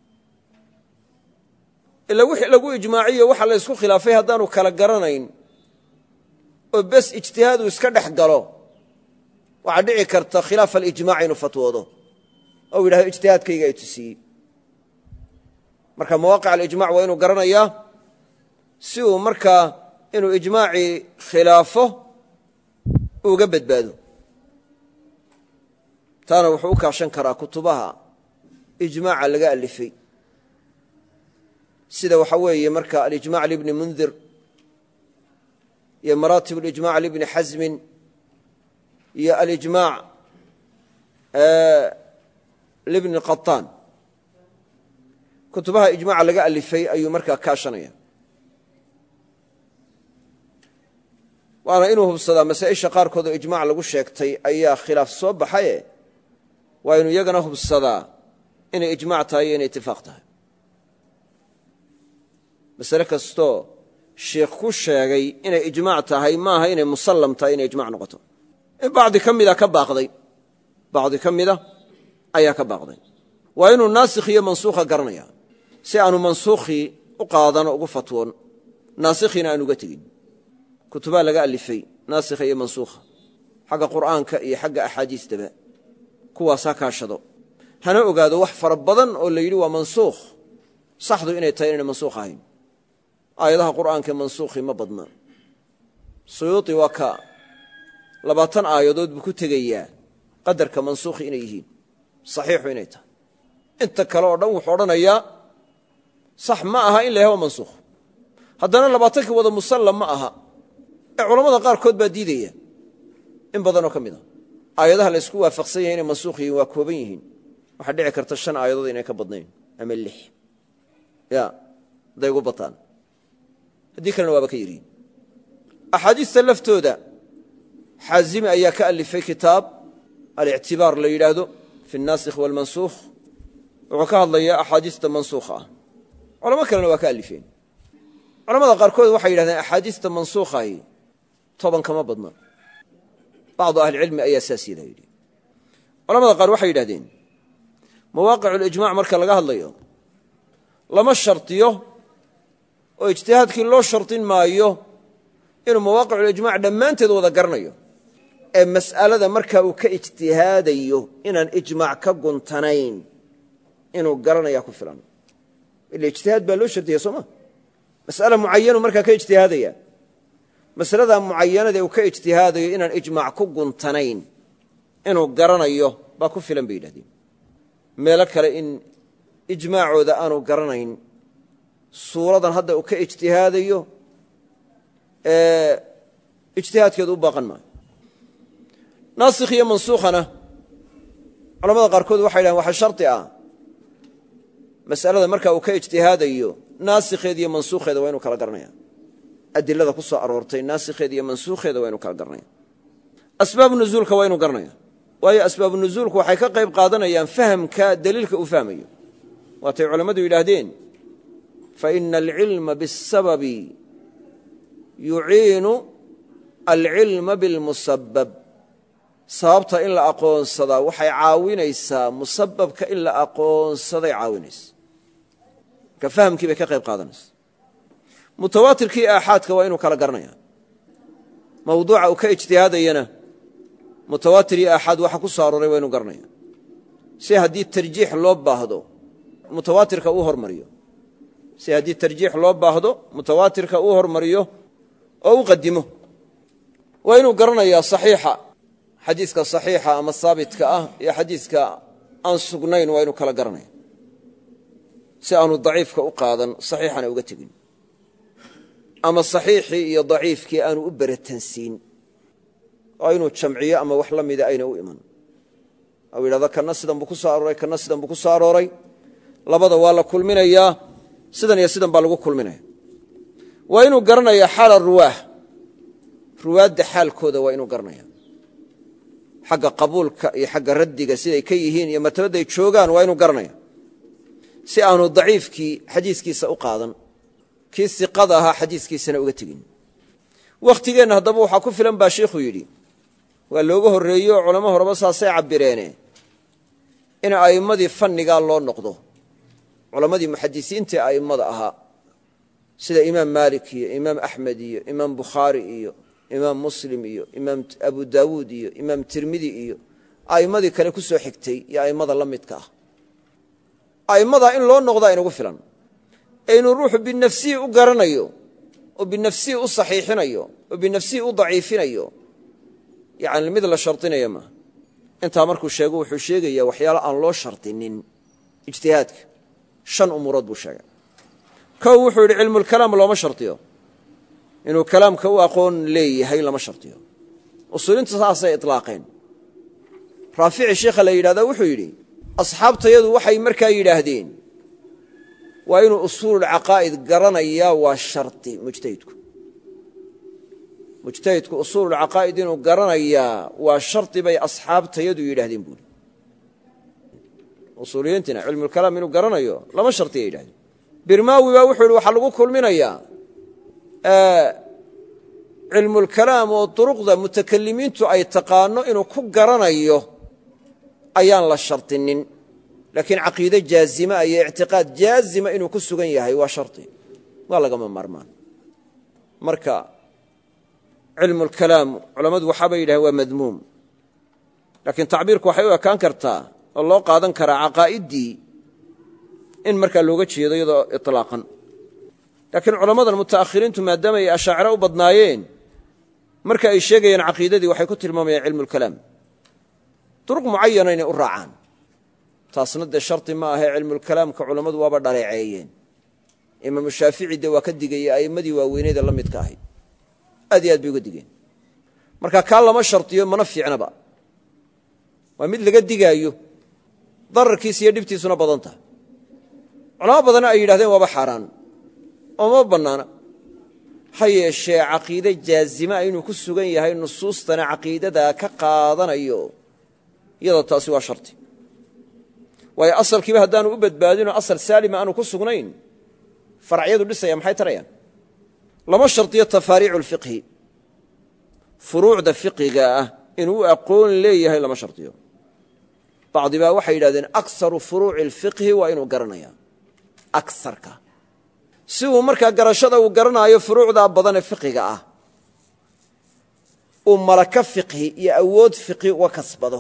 ila wixii lagu ijmaaciyo waxa la ysku khilaafay haddaanu kala garanayn oo bes ijtihaadu iska dhex galo waxaa dhici karta khilaaf alijmaac inuu fatwoodo ou yidhahdo ijtihaadkayga ay tusiyey marka mawaaqic alijmac waa inuu garanayaa si uu markaa inuu ijmaacii khilaafo uga badbaado taana wuxuu u kaashan karaa kutubaha ijmaaca laga alifay sida waxaa weeye marka alijmac libni mundir iyo maraatib alijmac libni xasmin iyo alijmac libni qaطaan kutubaha ijmaaca laga alifay ayuu markaa kaashanaya waana inuu hubsadaa masaa'isha qaarkood oo ijmac lagu sheegtay ayaa khilaaf soo baxaye waa inuu iyagana hubsadaa inay ijmac tahay iyo inay itifaaq tahay masale kastoo sheikh ku sheegay inay ijmac tahay maaha inay musallam tahay inay ijmac noqoto in bacdi ka mida ka baaqday bacdi ka mida ayaa ka baaqday waa inuu naasikh iyo mansuukha garanaya si aanu mansuukhii u qaadano ugu fatwoon naasikhiina aanu uga tegin kutubaa laga alifay naasikha iyo mansuukha xagga qur'aanka iyo xagga axaadiistaba kuwaasaa kaashado hana ogaado wax fara badan oo la yidhi waa mansuukh saxdu inay tahay inayna mansuukh ahayn aayadaha qur'aanka mansuukhii ma badna suyuuti waa ka labaatan aayadood buu ku tegayaa qadarka mansuukhi inay yihiin saxiixu inay tahay inta kale oo dhan wuxuu odhanayaa sax ma aha in la yahay waa mansuukh haddana labaatankii wada musallam ma aha ee culammada qaarkood baa diidaya in badanoo ka mid a aayadaha la isku waafaqsan yahay inay mansuukh yihiin waa kooban yihiin waxaa dhici karta shan aayadood inay ka badnayn ama lix ya hadday ugu bataan haddii kalena waaba ka yiriin axaadiista laftooda xaazimi ayaa ka alifay kitaab alictibaar la yidhaahdo fi الnaasikh wاlmansuukh wuxuu ka hadlayaa axaadiista mansuukha ah culamo kalena waa ka alifeen culamada qaarkood waxay yidhahdeen axaadiista mansuukhahi toban kama badna bacdu ahlicilmi ayaa saas yadaa yidhi culamada qaar waxay yidhahdeen mawaaqiculijmac marka laga hadlayo lama shardiyo oo ijtihaadkii loo shardin maayo inuu mawaaqiculijmac dhammaanteed wada garanayo ee mas'alada markaa uu ka ijtihaadayo inaan ijmaac ka guntanayn inuu garanaya ku filan ila ijtihaad baa loo shardiya sooma mas'ala mucayanu markaa ka ijtihaadaya masaladaa mucayanada uu ka ijtihaadayo inaan ijmaac ku guntanayn inuu garanayo baa ku filan bay yidhahdeen meelo kale in ijmaacooda aanu garanayn suuradan hadda uu ka ijtihaadayo ijtihaadkeedu u baaqan maayo naasikh iyo mansuukhana culamada qaarkood waxay yidhahdeen waxaa shardi ah mas'alada marka uu ka ijtihaadayo naasikheeda iyo mansuukheeda waa inuu kala garanaya adilada ku soo aroortay naasikheeda iyo mansuukheeda waa inuu kala garanaya asbaabu nuzuulka waa inuu garanaya waayo asbaabu nuzuulku waxay ka qayb qaadanayaan fahamka daliilka uu fahmayo waatay culammadu yidhaahdeen faina alcilma biاsababi yuciinu alcilma bilmusabab sababta in la aqoonsadaa waxay caawinaysaa musababka in la aqoonsaday caawinaysa marka fahamkii bay ka qayb qaadanaysa mutawaatirkii aaxaadka waa inuu kala garanaya mawduuca uu ka ijtihaadayana mutawaatir iyo aaxaad waxa ku soo arooray waa inuu garanaya si haddii tarjiix loo baahdo mutawaatirka uu hormariyo si haddii tarjiix loo baahdo mutawaatirka uu hormariyo oo u qadimo waa inuu garanayaa saxiixa xadiiska saxiixa ama haabitka ah iyo xadiiska aan sugnayn waa inuu kala garanaya si aanu daciifka u qaadan saxiixana uga tegin ama saxiixii iyo daciifkii aanu u beratansiin oo inuu jamciyo ama wax la mida ayna u iman ou yidhahdo kanna sidan buu ku soo arooray kanna sidan buu ku soo arooray labada waa la kulminayaa sidan iyo sidan baa lagu kulminaya waa inuu garanaya xaala ruwaah ruwaadda xaalkooda waa inuu garanaya xagga qabuulka iyo xagga raddiga siday ka yihiin iyo martabadday joogaan waa inuu garanaya si aanu daciifkii xadiiskiisa u qaadan kii siqada ahaa xadiiskiisana uga tegin wakhtigeenna haddaba waxaa ku filan baa shiikhuu yidhi waa looga horreeye oo culamo horeba saasay cabbireene in a'immadii fannigaa loo noqdo culammadii muxadisiintae a'immada ahaa sida imaam maalik iyo imaam axmed iyo imaam bukhaari iyo imaam muslim iyo imaam abu daawuud iyo imaam tirmidi iyo a'immadii kale ku soo xigtay iyo a'immada la midka ah a'immadaa in loo noqdaa inugu filan ee inuu ruuxu binafsihi u garanayo oo binafsihi u saxiixinayo oo binafsihi u daciifinayo yani mid la shardinaya maaha intaa markuu sheego wuxuu sheegayaa waxyaalo aan loo shardinin ijtihaadka shan umuurood buu sheegay kow wuxuu yidhi cilmulkalaam looma shardiyo inuu kalaamka u aqoon leeyahay lama shardiyo usuulinta saasay itlaaqeen raafici sheikha la yidhahdaa wuxuu yidhi asxaabtayadu waxay markaa yidhaahdeen waa inuu usuululcaqaa'id garanayaa waa shardi mujtahidku mujtahidku usuululcaqaa'id inuu garanayaa waa shardi bay asxaabtayadu yidhahdeen buuri usuuliyiintina cilmulkalaam inuu garanayo lama shardiya yidhahdeen birmaawi baa wuxuu yidhi waxaa lagu kulminayaa cilmulkalaam oo duruqda mutakalimiintu ay taqaano inuu ku garanayo ayaan la shardinin laakiin caqiide jaazima iyo ictiqaad jaazima inuu ku sugan yahay waa shardi, waa lagama maarmaan. marka cilmulkalaam culammadu waxaabay yidhahdeen waa madmuum, laakiin tacbiirku waxay u ekaan kartaa oo loo qaadan karaa caqaa'iddii in markaa looga jeedo iyadoo iطlaaqan. laakiin culammadan muta'akhiriintu maadaama ay ashaaciro u badnaayeen, marka ay sheegayeen caqiidadii waxay ku tilmaamayaan cilmulkalaam duruq mucayana inay u raacaan. taasna dee shardi ma ahe cilmulkalaamka culammadu waaba dhaleeceeyeen. imaamu shaafici dee waa ka digayey a'immadii waaweyneeda la midka ahayd, aad iyo aad bay uga digeen. marka kaa lama shardiyo mana fiicnaba, waa mid laga digaayo, dararkiisa iyo dhibtiisuna badan tahay. culamo badana ay yidhahdeen waaba xaaraan oo ma bannaana. ha yeeshee caqiide jaazima inuu ku sugan yahay nusuustana caqiidadaa ka qaadanayo, iyadoo taasi waa shardi. waayo asalkiiba haddaanu u badbaadinoo asal saalima aanu ku sugnayn, faracyadu dhisaya maxay tarayaan? lama shardiyo tafaariicu lfiqhi, furuucda fiqiga ah inuu u aqoon leeyahay lama shardiyo. bacdi baa waxay yidhahdeen aksaru furuuci alfiqhi waa inuu garanaya, akarka, si uu markaa garashada uu garanaayo furuucdaa badan ee fiqiga ah uu malaka fiqhi iyo awood fiqhi uga kasbado.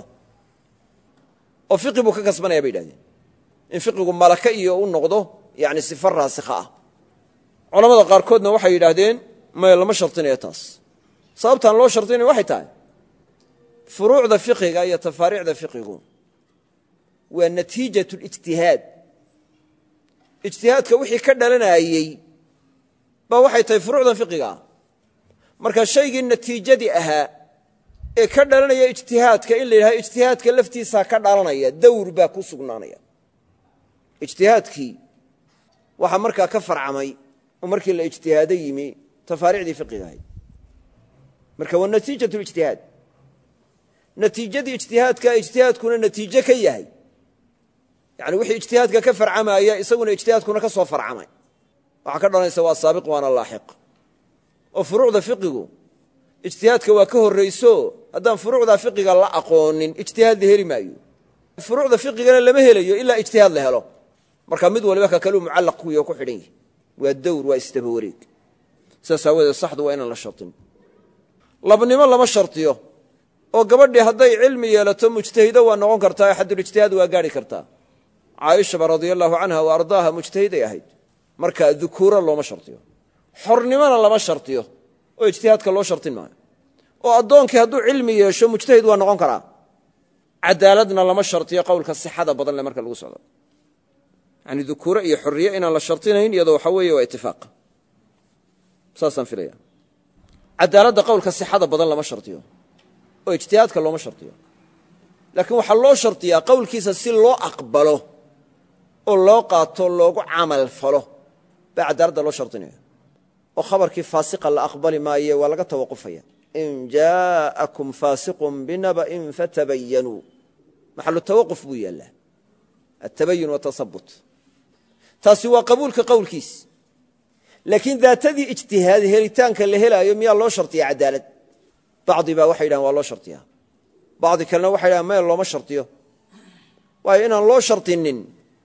oo fiqhi buu ka kasbanaya bay yidhahdeen, in fiqigu malaka iyo u noqdo yani sifa raasikha ah. culamada qaarkoodna waxay yidhaahdeen maya lama shardinayo taas. sababtaan loo shardinayo waxay tahay furuucda fiqiga iyo tafaariicda fiqigu waa natiijat lijtihaad. ijtihaadka wixii ka dhalanayey baa waxay tahay furuucdan fiqiga ah. marka shaygii natiijadii ahaa ee ka dhalanaya ijtihaadka in la yidhahdo ijtihaadka laftiisaa ka dhalanaya, dawr baa ku sugnaanaya. ijtihaadkii waxaa markaa ka farcamay oo markii la ijtihaado yimi tafaariicdii fiqiga ahayd. marka waa natiijat lijtihaad. natiijadii ijtihaadka ijtihaadkuna natiijo ka yahay, yani wixii ijtihaadka ka farcamaya isaguna ijtihaadkuna ka soo farcamay, waxaa ka dhalanaysa waa saabiq waana laaxiq. oo furuucda fiqigu ijtihaadka waa ka horrayso, haddaan furuucda fiqiga la aqoonin ijtihaad la heli maayo. furuucda fiqigana lama helayo ilaa ijtihaad la helo. marka mid waliba ka kaluu mucallaq ku yaho ku xidhan yahay, waa dawr, waa isdaba wareeg. sidaas aawadeed saxdu waa inaan la shardin. labnimo lama shardiyo, oo gabadhii hadday cilmi yeelato mujtahido waa noqon kartaa, ee xaddulijtihaad waa gaadhi kartaa. caaishaba radia allahu canha wa ardaaha mujtahiday ahayd, marka dukuura looma shardiyo. xornimona lama shardiyo, oo ijtihaadka loo shardin maayo. oo addoonkii hadduu cilmi yeesho mujtahid waa noqon karaa. cadaaladna lama shardiyo, qowlka sixada badan le marka lagu socdo. yani dukuure iyo xorriye inaan la shardinayn iyadoo waxaa weeye waa itifaaq. saasaan filaya. cadaaladda qowlka sixada badan lama shardiyo, oo ijtihaadka looma shardiyo. laakiin waxaa loo shardiyaa qowlkiisa si loo aqbalo oo loo qaato loogu camal falo baa cadaaladda loo shardinaya. oo khabarkii faasiqa la aqbali maaye waa laga tawaqufaya. in jaa'akum faasiqun binaba'in fatabayanuu, maxalu tawaquf buu yaallaa, atabayun watasabut. taasi waa qabuulka qowlkiis. laakiin daatadii ijtihaadi helitaanka la helaayo miyaa loo shardiya cadaalad? bacdi baa waxay yidhahan waa loo shardiyaa, bacdi kalena waxay yidhahan maya looma shardiyo. waayo inaan loo shardinin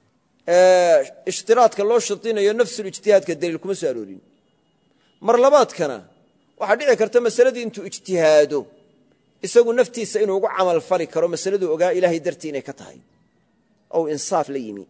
ishtiraadka loo shardinayo nafsulijtihaadka daliil kuma soo aroorin. mar labaadkana waxaa dhici karta masaladii intuu ijtihaado isagu naftiisa inuu ugu camal fali karo masaladuu ogaa ilaahay dartii inay ka tahay, ou insaaf la yimi,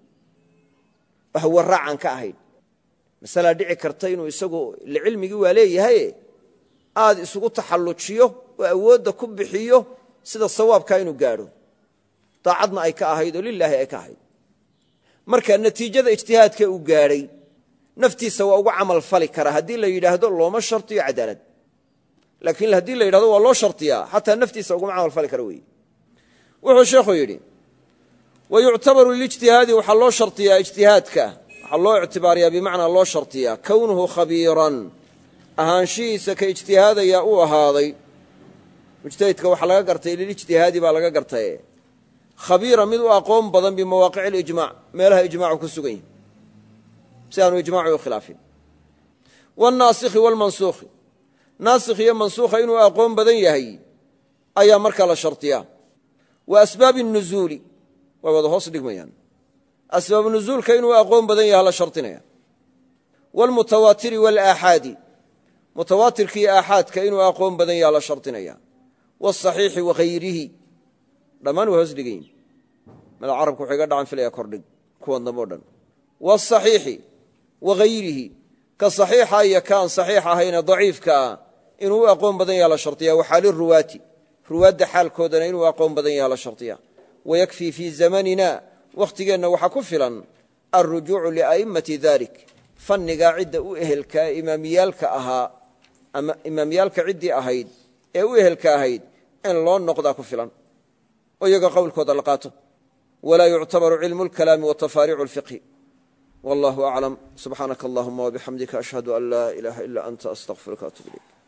hawa raacan ka ahayd. masalaa dhici karta inuu isagu cilmigii waa leeyahay aad isugu taxallujiyo oo awoodda ku bixiyo sida sawaabkaa inuu gaadho, daacadna ay ka ahayd oo lilaahi ay ka ahayd. marka natiijada ijtihaadka uu gaadhay naftiisa waa ugu camal fali karaa haddii la yidhaahdo looma shardiyo cadaalad. laakiin haddii la yidhahdo waa loo shardiyaa, xataa naftiisa uguma camal fali kara weeye. wuxuu sheekhu yidhi wayuctabaru lilijtihaadi waxaa loo shardiyaa ijtihaadka, waxaa loo ictibaariyaa bimacnaa loo shardiyaa kownuhu khabiiran, ahaanshihiisa ka ijtihaadaya uu ahaaday. mujtahidka waxaa laga gartay lilijtihaadi baa laga gartay khabiira mid u aqoon badan bimawaaqici alijmac, meelaha ijmaacu ku sugan yahi si aanu ijmaacu u khilaafin. wannaasikhi waalmansuukhi, naasikh iyo mansuukha inuu aqoon badan yahay ayaa markaa la shardiyaa. wa asbaabi nuzuuli way wada hoos dhigmayaan. asbaabu nuzuulka inuu aqoon badan yaha la shardinaya waalmutawaatiri waalaaxaadi mutawaatirkii aaxaadka inuu aqoon badan yaha la shardinaya waalsaxiixi wahayrihi dhammaan waa hoos dhigayin mada carabku wuxuu iga dhacan filaya kordhig kuwan dambe o dhan waalsaxiixi wahayrihi ka saxiixa iyo ka aan saxiix ahayne daciifka ah inuu u aqoon badan yaha la shardiya waxaaliruwaati ruwaadda xaalkoodana inuu aqoon badan yaha la shardiya wayakfii fii zamanina wakhtigeenna waxaa ku filan alrujuucu lia'immati dalik fannigaa cidda u ehelka ee imaamiyaalka ahaa ama imaamyaalka ciddii ahayd ee u ehelka ahayd in loo noqdaa ku filan oo iyaga qowlkooda la qaato walaa yuctabaru cilmu اlkalaami watafaariicu اlfiqhi wallahu aclam subxaanaka allahuma wabixamdika ashhadu an laa ilaaha ila anta astaqfiruka atub ilayk